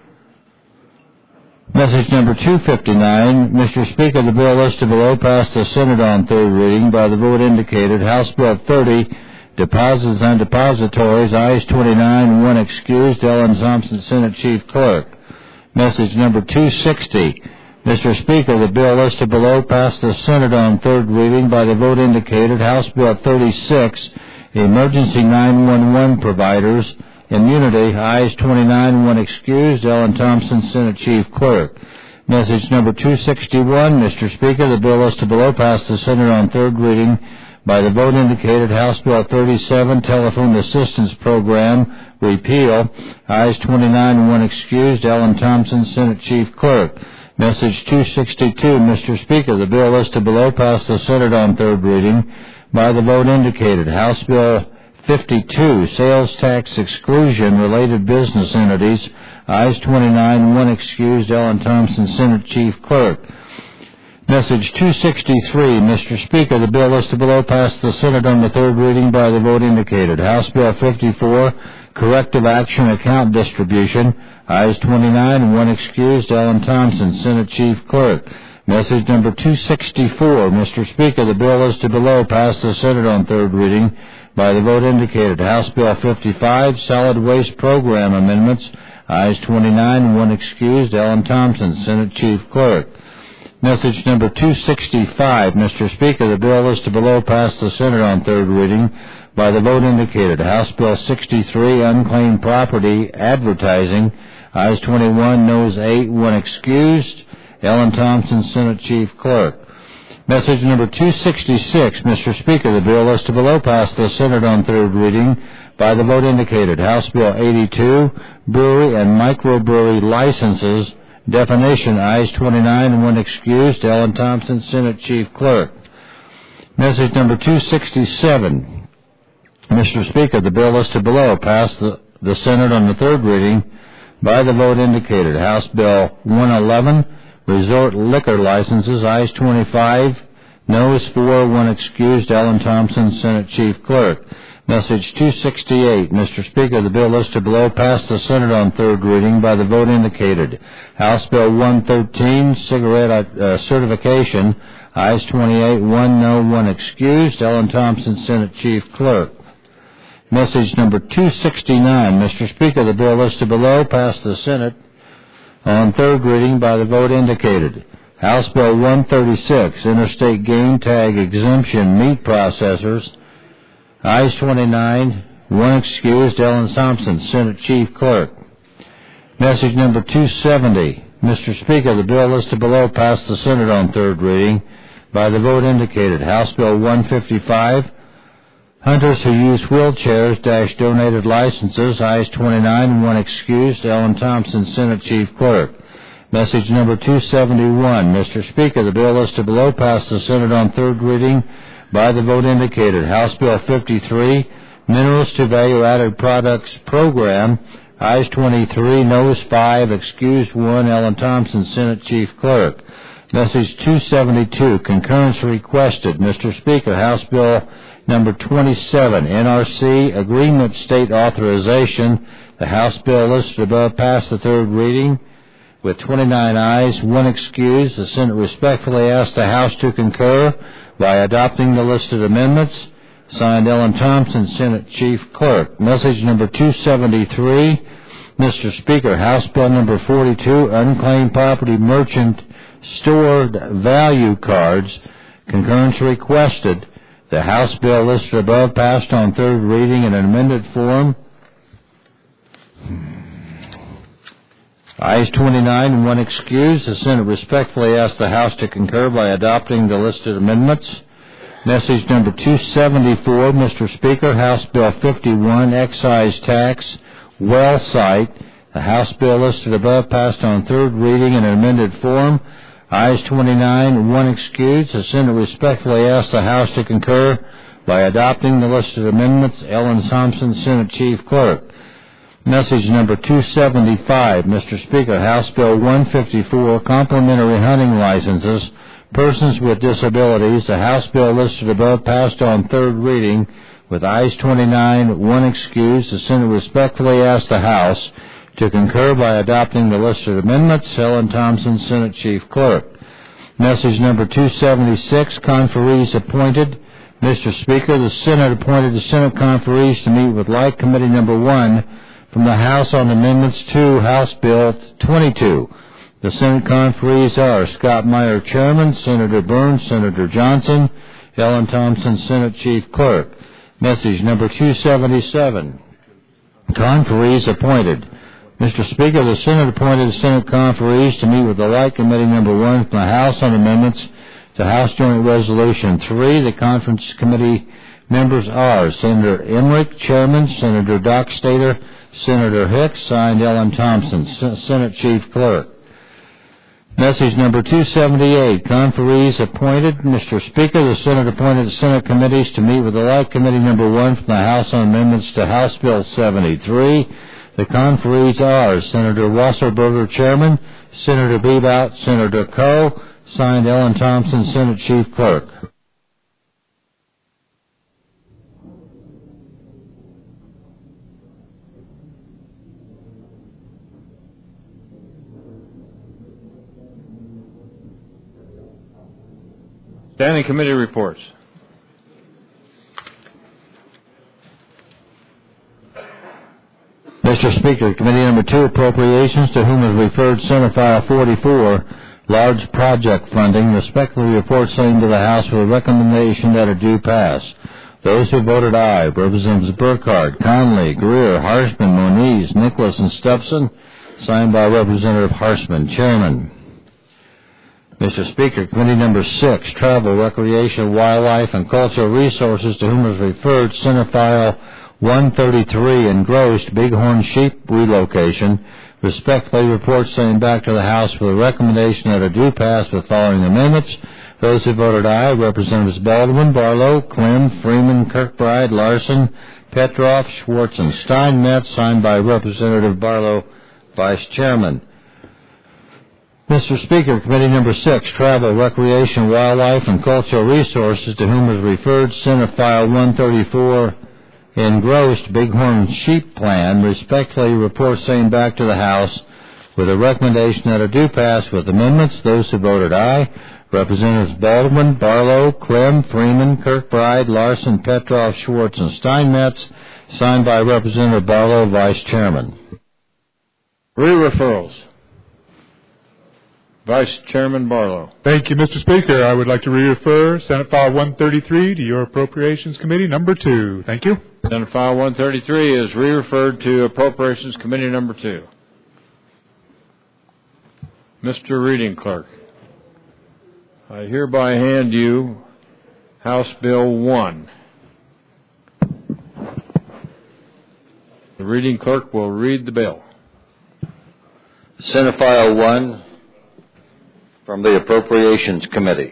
B: Message number two fifty-nine. Mister Speaker, the bill listed below passed the Senate on third reading by the vote indicated. House Bill thirty, Deposits and Depositories, ayes twenty-nine, one excused. Ellen Thompson, Senate Chief Clerk. Message number two sixty. Mister Speaker, the bill listed below passed the Senate on third reading by the vote indicated. House Bill thirty-six, Emergency nine one one Providers, Immunity, ayes twenty-nine, one excused. Ellen Thompson, Senate Chief Clerk. Message number two sixty-one. Mister Speaker, the bill listed below passed the Senate on third reading by the vote indicated. House Bill thirty-seven, Telephone Assistance Program, repeal, ayes twenty-nine, one excused. Ellen Thompson, Senate Chief Clerk. Message two sixty-two. Mister Speaker, the bill listed below passed the Senate on third reading by the vote indicated. House Bill fifty-two, Sales Tax Exclusion, Related Business Entities, ayes twenty-nine, one excused. Ellen Thompson, Senate Chief Clerk. Message two sixty-three. Mister Speaker, the bill listed below passed the Senate on the third reading by the vote indicated. House Bill fifty-four, Corrective Action Account Distribution, ayes twenty-nine, one excused. Ellen Thompson, Senate Chief Clerk. Message number two sixty-four. Mister Speaker, the bill listed below passed the Senate on third reading by the vote indicated. House Bill fifty-five, Solid Waste Program Amendments, ayes twenty-nine, one excused. Ellen Thompson, Senate Chief Clerk. Message number two sixty-five. Mister Speaker, the bill listed below passed the Senate on third reading by the vote indicated. House Bill sixty-three, Unclaimed Property Advertising, ayes twenty-one, noes eight, one excused. Ellen Thompson, Senate Chief Clerk. Message number two sixty-six. Mister Speaker, the bill listed below passed the Senate on third reading by the vote indicated. House Bill eighty-two, Brewery and Microbrewery Licenses, Definition, ayes twenty-nine, one excused. Ellen Thompson, Senate Chief Clerk. Message number two sixty-seven. Mister Speaker, the bill listed below passed the, the Senate on the third reading by the vote indicated. House Bill one eleven, Resort Liquor Licenses, ayes twenty-five, Noes four, one excused. Ellen Thompson, Senate Chief Clerk. Message two sixty-eight. Mister Speaker, the bill listed below passed the Senate on third reading by the vote indicated. House Bill one thirteen, cigarette uh, certification. Ayes twenty-eight, one no, one excused. Ellen Thompson, Senate Chief Clerk. Message number two sixty-nine. Mister Speaker, the bill listed below passed the Senate on third reading by the vote indicated. House Bill one thirty-six, interstate game tag exemption meat processors. Ayes twenty-nine, one excused. Ellen Thompson, Senate Chief Clerk. Message number two seventy. Mister Speaker, the bill listed below passed the Senate on third reading by the vote indicated. House Bill one fifty-five, hunters who use wheelchairs dash donated licenses. Ayes twenty-nine, one excused. Ellen Thompson, Senate Chief Clerk. Message number two seventy-one. Mister Speaker, the bill listed below passed the Senate on third reading by the vote indicated. House Bill fifty-three, Minerals to Value-Added Products Program. Ayes twenty-three, noes five, excused one. Ellen Thompson, Senate Chief Clerk. Message two seventy-two, concurrence requested. Mister Speaker, House Bill number twenty-seven, N R C Agreement State Authorization. The House bill listed above passed the third reading with twenty-nine ayes, one excused. The Senate respectfully asks the House to concur by adopting the listed amendments. Signed, Ellen Thompson, Senate Chief Clerk. Message number two seventy-three. Mister Speaker, House Bill number forty-two, Unclaimed Property Merchant Stored Value Cards. Concurrence requested. The House bill listed above passed on third reading in an amended form. Ayes twenty-nine, one excused. The Senate respectfully asks the House to concur by adopting the listed amendments. Message number two seventy-four, Mister Speaker, House Bill fifty-one, Excise Tax Well Site. The House bill listed above passed on third reading in an amended form. Ayes twenty-nine, one excused. The Senate respectfully asks the House to concur by adopting the listed amendments. Ellen Thompson, Senate Chief Clerk. Message number two seventy-five, Mister Speaker, House Bill one fifty-four, Complimentary Hunting Licenses, Persons with Disabilities. The House bill listed above passed on third reading with ayes twenty-nine, one excused. The Senate respectfully asks the House to concur by adopting the listed amendments. Ellen Thompson, Senate Chief Clerk. Message number two seventy-six, Conferees appointed. Mister Speaker, the Senate appointed the Senate conferees to meet with like committee number one from the House on amendments to House Bill twenty-two. The Senate conferees are Scott Meyer, Chairman, Senator Burns, Senator Johnson, Ellen Thompson, Senate Chief Clerk. Message number two seventy-seven, conferees appointed. Mister Speaker, the Senate appointed the Senate conferees to meet with the like committee number one from the House on amendments to House Joint Resolution three. The conference committee members are Senator Emmerich, Chairman, Senator Doc Stater, Senator Hicks, signed Ellen Thompson, Senate Chief Clerk. Message number two seventy-eight, conferees appointed. Mister Speaker, the Senate appointed the Senate committees to meet with the like committee number one from the House on amendments to House Bill seventy-three. The conferees are Senator Wasserberger, Chairman, Senator Bebout, Senator Coe, signed Ellen Thompson, Senate Chief Clerk.
Q: Standing committee reports.
B: Mister Speaker, Committee Number two, Appropriations, to whom is referred Senate File forty-four, Large Project Funding, respectfully report same to the House with a recommendation that it do pass. Those who voted aye, Representatives Burkhardt, Conley, Greer, Harshman, Moniz, Nicholas, and Stepson, signed by Representative Harshman, Chairman. Mister Speaker, Committee Number six, Travel, Recreation, Wildlife, and Cultural Resources, to whom is referred Senate File one thirty-three, engrossed Bighorn Sheep relocation, respectfully report sending back to the House with a recommendation that it do pass with following amendments. Those who voted aye, Representatives Baldwin, Barlow, Clem, Freeman, Kirkbride, Larson, Petroff, Schwartz, and Steinmetz, signed by Representative Barlow, Vice Chairman. Mister Speaker, Committee Number Six, Travel, Recreation, Wildlife, and Cultural Resources, to whom is referred Senate File one thirty-four, engrossed Bighorn Sheep Plan, respectfully report same back to the House with a recommendation that it do pass with amendments. Those who voted aye, Representatives Baldwin, Barlow, Clem, Freeman, Kirkbride, Larson, Petrov, Schwartz, and Steinmetz, signed by Representative Barlow, Vice Chairman.
G: Re-referrals. Vice Chairman Barlow.
E: Thank you, Mister Speaker. I would like to re-refer Senate File one thirty-three to your Appropriations Committee Number two. Thank you.
G: Senate File one thirty-three is re-referred to Appropriations Committee Number two. Mister Reading Clerk, I hereby hand you House Bill one. The reading clerk will read the bill.
B: Senate File one from the Appropriations Committee.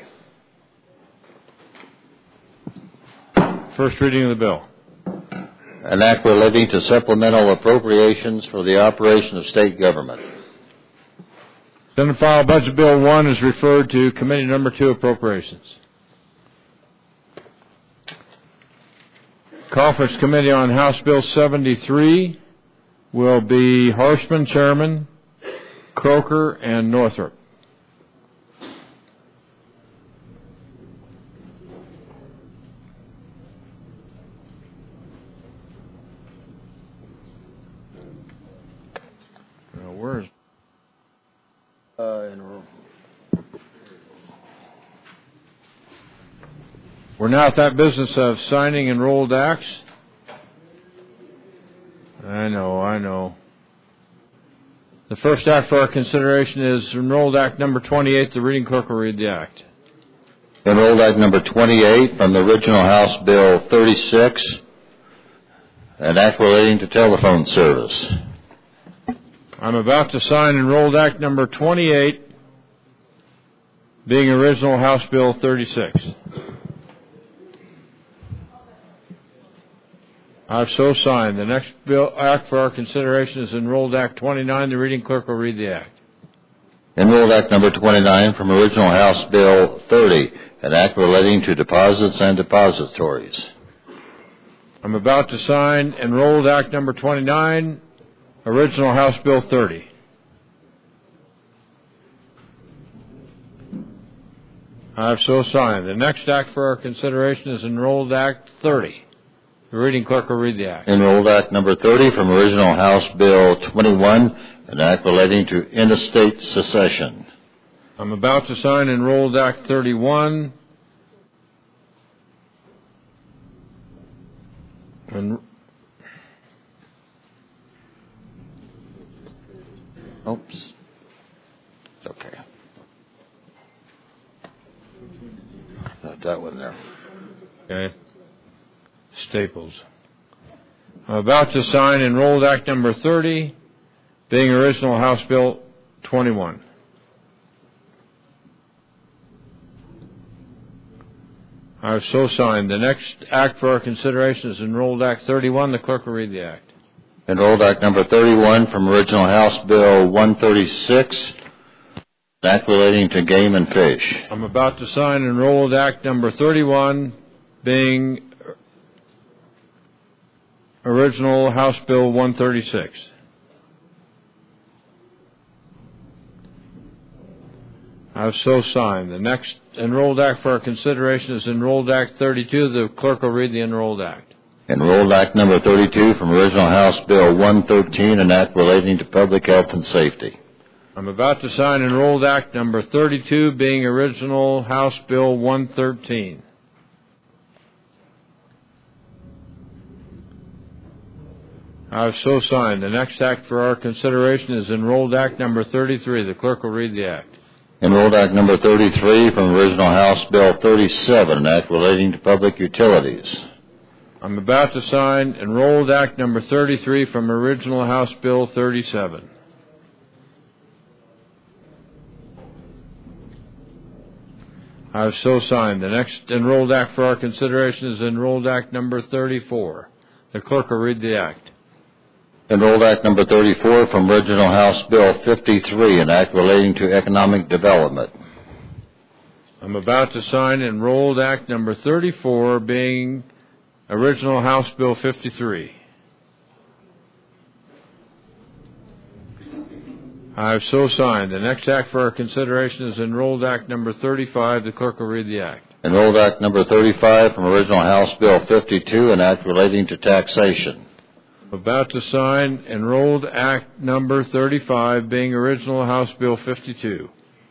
G: First reading of the bill.
B: An act relating to supplemental appropriations for the operation of state government.
G: Senate File Budget Bill one is referred to Committee Number two, Appropriations. Conference Committee on House Bill seventy-three will be Horstman, Chairman, Croker, and Northrop. Now, where's uh, in room? We're now at that business of signing enrolled acts. I know, I know. The first act for our consideration is Enrolled Act Number twenty-eight. The reading clerk will read the act.
B: Enrolled Act Number twenty-eight from the original House Bill thirty-six, an act relating to telephone service.
G: I'm about to sign Enrolled Act Number twenty-eight, being original House Bill thirty-six. I've so signed. The next bill act for our consideration is Enrolled Act twenty-nine. The reading clerk will read the act.
B: Enrolled Act Number twenty-nine from original House Bill thirty, an act relating to deposits and depositories.
G: I'm about to sign Enrolled Act Number twenty-nine, original House Bill thirty. I've so signed. The next act for our consideration is Enrolled Act thirty. The reading clerk will read the act.
B: Enrolled Act Number thirty from original House Bill twenty-one, an act relating to interstate secession.
G: I'm about to sign Enrolled Act thirty-one. And
B: Oops. Okay. Not that one there.
G: Okay. Staples. I'm about to sign Enrolled Act Number thirty, being original House Bill twenty-one. I've so signed. The next act for our consideration is Enrolled Act thirty-one. The clerk will read the act.
B: Enrolled Act Number thirty-one from original House Bill one thirty-six, an act relating to game and fish.
G: I'm about to sign Enrolled Act Number thirty-one, being original House Bill one thirty-six. I've so signed. The next Enrolled Act for our consideration is Enrolled Act thirty-two. The clerk will read the Enrolled Act.
B: Enrolled Act Number thirty-two from original House Bill one thirteen, an act relating to public health and safety.
G: I'm about to sign Enrolled Act Number thirty-two, being original House Bill one thirteen. I've so signed. The next act for our consideration is Enrolled Act Number thirty-three. The clerk will read the act.
B: Enrolled Act Number thirty-three from original House Bill thirty-seven, an act relating to public utilities.
G: I'm about to sign Enrolled Act Number thirty-three from original House Bill thirty-seven. I've so signed. The next Enrolled Act for our consideration is Enrolled Act Number thirty-four. The clerk will read the act.
B: Enrolled Act Number thirty-four from Original House Bill fifty-three, an act relating to economic development.
D: I'm about to sign Enrolled Act Number thirty-four, being Original House Bill fifty-three. I've so signed. The next act for our consideration is Enrolled Act Number thirty-five. The clerk will read the act.
B: Enrolled Act Number thirty-five from Original House Bill fifty-two, an act relating to taxation.
D: I'm about to sign Enrolled Act Number thirty-five, being Original House Bill fifty-two.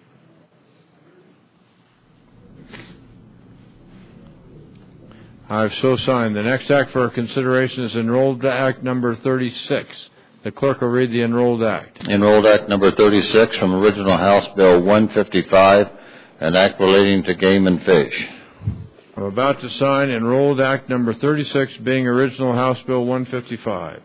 D: I've so signed. The next act for our consideration is Enrolled Act Number thirty-six. The clerk will read the Enrolled Act.
B: Enrolled Act Number thirty-six from Original House Bill one fifty-five, an act relating to game and fish.
D: I'm about to sign Enrolled Act Number thirty-six, being Original House Bill one fifty-five.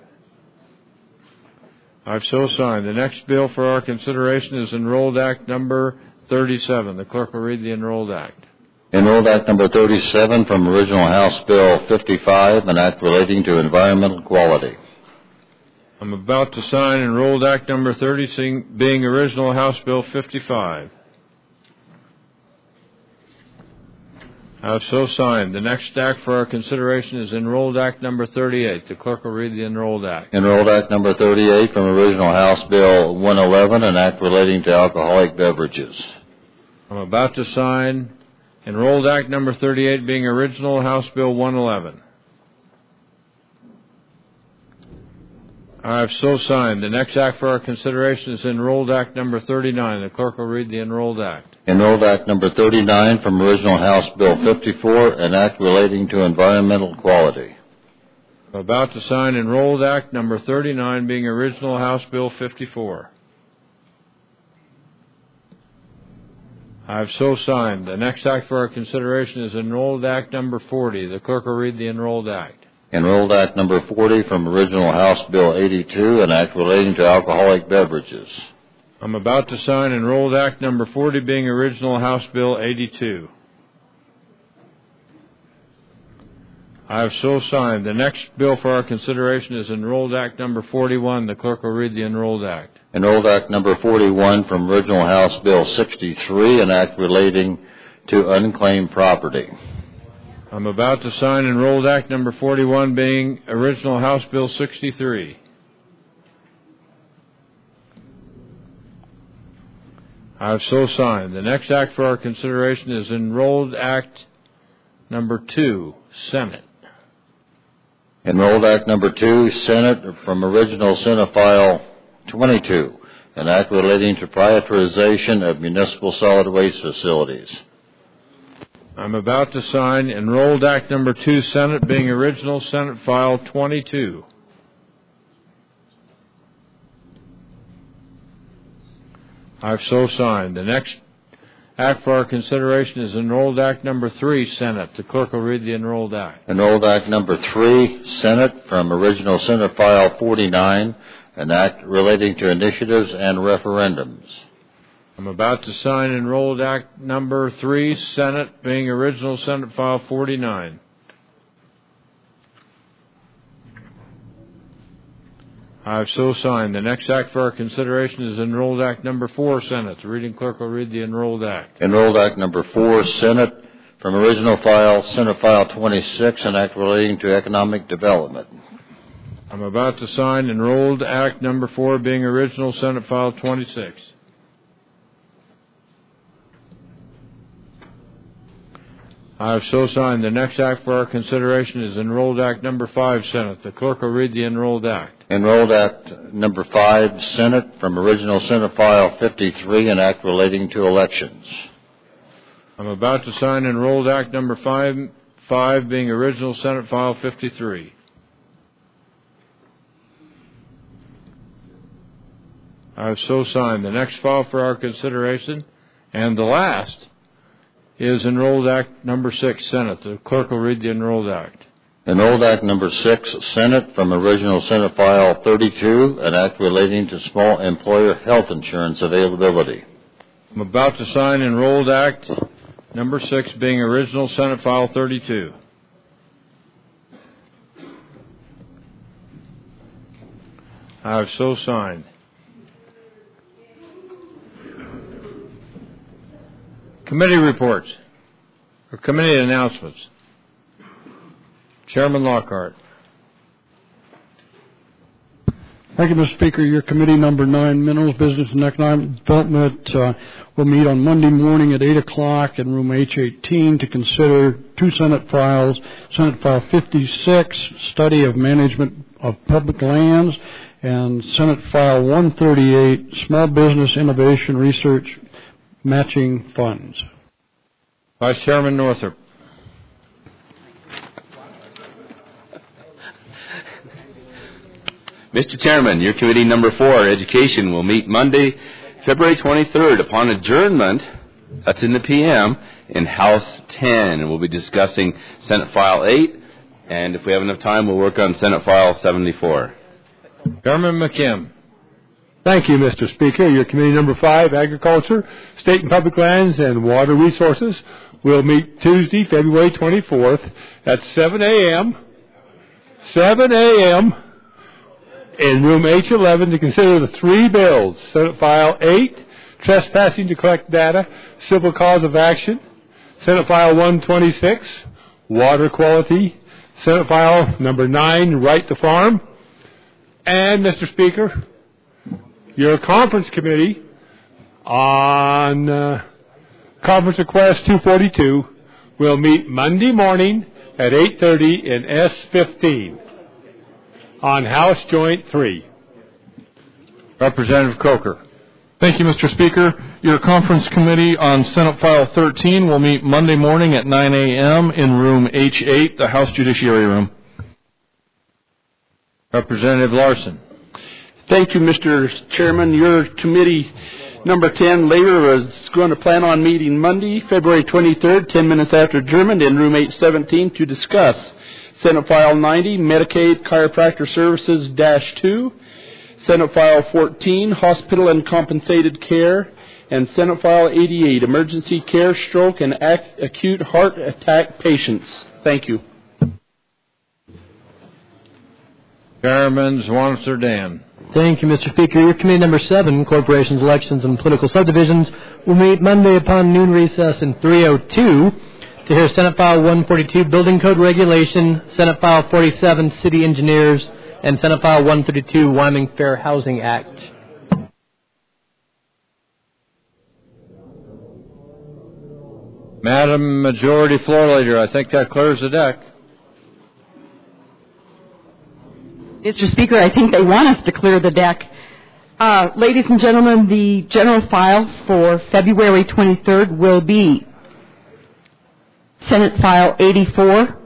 D: I've so signed. The next bill for our consideration is Enrolled Act Number thirty-seven. The clerk will read the Enrolled Act.
B: Enrolled Act Number thirty-seven from Original House Bill fifty-five, an act relating to environmental quality.
D: I'm about to sign Enrolled Act Number thirty, being Original House Bill fifty-five. I've so signed. The next act for our consideration is Enrolled Act Number thirty-eight. The clerk will read the Enrolled Act.
B: Enrolled Act Number thirty-eight from Original House Bill one eleven, an act relating to alcoholic beverages.
D: I'm about to sign Enrolled Act Number thirty-eight, being Original House Bill one eleven. I've so signed. The next act for our consideration is Enrolled Act Number thirty-nine. The clerk will read the Enrolled Act.
B: Enrolled Act Number thirty-nine from Original House Bill fifty-four, an act relating to environmental quality.
D: I'm about to sign Enrolled Act Number thirty-nine, being Original House Bill fifty-four. I've so signed. The next act for our consideration is Enrolled Act Number forty. The clerk will read the Enrolled Act.
B: Enrolled Act Number forty from Original House Bill eighty-two, an act relating to alcoholic beverages.
D: I'm about to sign Enrolled Act Number forty, being Original House Bill eighty-two. I have so signed. The next bill for our consideration is Enrolled Act Number forty-one. The clerk will read the Enrolled Act.
B: Enrolled Act Number forty-one from Original House Bill sixty-three, an act relating to unclaimed property.
D: I'm about to sign Enrolled Act Number forty-one, being Original House Bill sixty-three. I have so signed. The next act for our consideration is Enrolled Act Number two, Senate.
B: Enrolled Act Number two, Senate, from Original Senate File twenty-two, an act relating to privatization of municipal solid waste facilities.
D: I'm about to sign Enrolled Act Number two, Senate, being Original Senate File twenty-two. I've so signed. The next act for our consideration is Enrolled Act Number three, Senate. The clerk will read the Enrolled Act.
B: Enrolled Act Number three, Senate, from Original Senate File forty-nine, an act relating to initiatives and referendums.
D: I'm about to sign Enrolled Act Number three, Senate, being Original Senate File forty-nine. I've so signed. The next act for our consideration is Enrolled Act Number four, Senate. The reading clerk will read the Enrolled Act.
B: Enrolled Act Number four, Senate, from Original File, Senate File twenty-six, an act relating to economic development.
D: I'm about to sign Enrolled Act Number four, being Original Senate File twenty-six. I have so signed. The next act for our consideration is Enrolled Act Number five, Senate. The clerk will read the Enrolled Act.
B: Enrolled Act Number five, Senate, from Original Senate File fifty-three, an act relating to elections.
D: I'm about to sign Enrolled Act Number five, five being Original Senate File fifty-three. I have so signed. The next file for our consideration, and the last, is Enrolled Act Number six, Senate. The clerk will read the Enrolled Act.
B: Enrolled Act Number six, Senate, from Original Senate File thirty-two, an act relating to small employer health insurance availability.
D: I'm about to sign Enrolled Act Number six, being Original Senate File thirty-two. I have so signed. Committee reports or committee announcements. Chairman Lockhart.
J: Thank you, Mister Speaker. Your committee number nine, Minerals, Business and Economic Development, uh, will meet on Monday morning at eight o'clock in room H eighteen to consider two Senate files, Senate File fifty-six, Study of Management of Public Lands, and Senate File one thirty-eight, Small Business Innovation Research Matching Funds.
D: Vice Chairman Northrop.
N: Mister Chairman, your committee number four, Education, will meet Monday, February twenty-third upon adjournment, that's in the P M, in House ten. And we'll be discussing Senate File eight, and if we have enough time, we'll work on Senate File seventy-four.
D: Chairman McKim.
V: Thank you, Mister Speaker. Your committee number five, Agriculture, State and Public Lands, and Water Resources, will meet Tuesday, February twenty-fourth at seven a.m. seven a.m. in room H eleven to consider the three bills. Senate File eight, Trespassing to Collect Data, Civil Cause of Action. Senate File one twenty-six, Water Quality. Senate File number nine, Right to Farm. And, Mister Speaker, your conference committee on uh, Conference Request two forty-two will meet Monday morning at eight thirty in S fifteen on House Joint three.
D: Representative Coker.
T: Thank you, Mister Speaker. Your conference committee on Senate File thirteen will meet Monday morning at nine a.m. in room H eight, the House Judiciary Room.
D: Representative Larson.
W: Thank you, Mister Chairman. Your committee number ten, Labor, is going to plan on meeting Monday, February twenty-third, ten minutes after adjournment in room eight seventeen to discuss Senate File ninety, Medicaid Chiropractor Services dash two, Senate File fourteen, Hospital and Compensated Care, and Senate File eighty-eight, Emergency Care, Stroke, and ac- Acute Heart Attack Patients. Thank you.
D: Chairman Zwanzer Dan.
X: Thank you, Mister Speaker. Your committee number seven, Corporations, Elections, and Political Subdivisions, will meet Monday upon noon recess in three oh two to hear Senate File one forty-two, Building Code Regulation, Senate File forty-seven, City Engineers, and Senate File one thirty-two, Wyoming Fair Housing Act.
D: Madam Majority Floor Leader, I think that clears the deck.
O: Mister Speaker, I think they want us to clear the deck. Uh, ladies and gentlemen, the general file for February twenty-third will be Senate File eighty-four,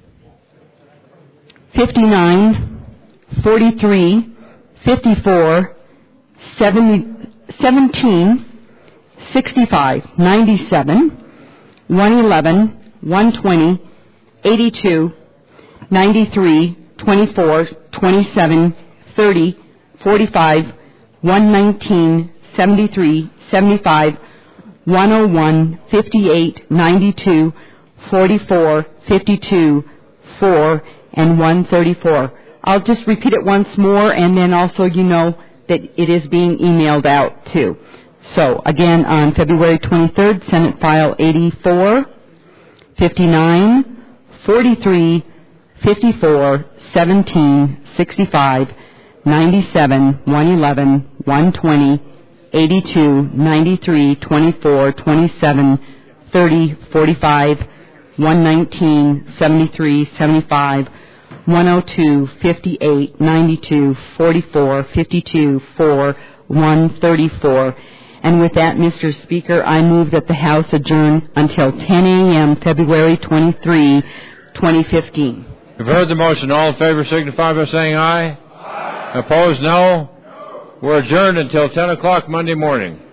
O: fifty-nine, forty-three, fifty-four, seventy, seventeen, sixty-five, ninety-seven, one eleven, one twenty, eighty-two, ninety-three, twenty-four, twenty-seven, thirty, forty-five, one nineteen, seventy-three, seventy-five, one oh one, fifty-eight, ninety-two, forty-four, fifty-two, four, and one thirty-four. I'll just repeat it once more, and then also you know that it is being emailed out too. So again, on February twenty-third, Senate File eighty-four, fifty-nine, forty-three, fifty-four, seventeen, sixty-five, ninety-seven, one eleven, one twenty, eighty-two, ninety-three, twenty-four, twenty-seven, thirty, forty-five, one nineteen, seventy-three, seventy-five, one oh two, fifty-eight, ninety-two, forty-four, fifty-two, four, one thirty-four. And with that, Mister Speaker, I move that the House adjourn until ten a.m. February twenty-third, twenty fifteen.
D: You've heard the motion. All in favor signify by saying aye. Aye. Opposed, no. We're adjourned until ten o'clock Monday morning.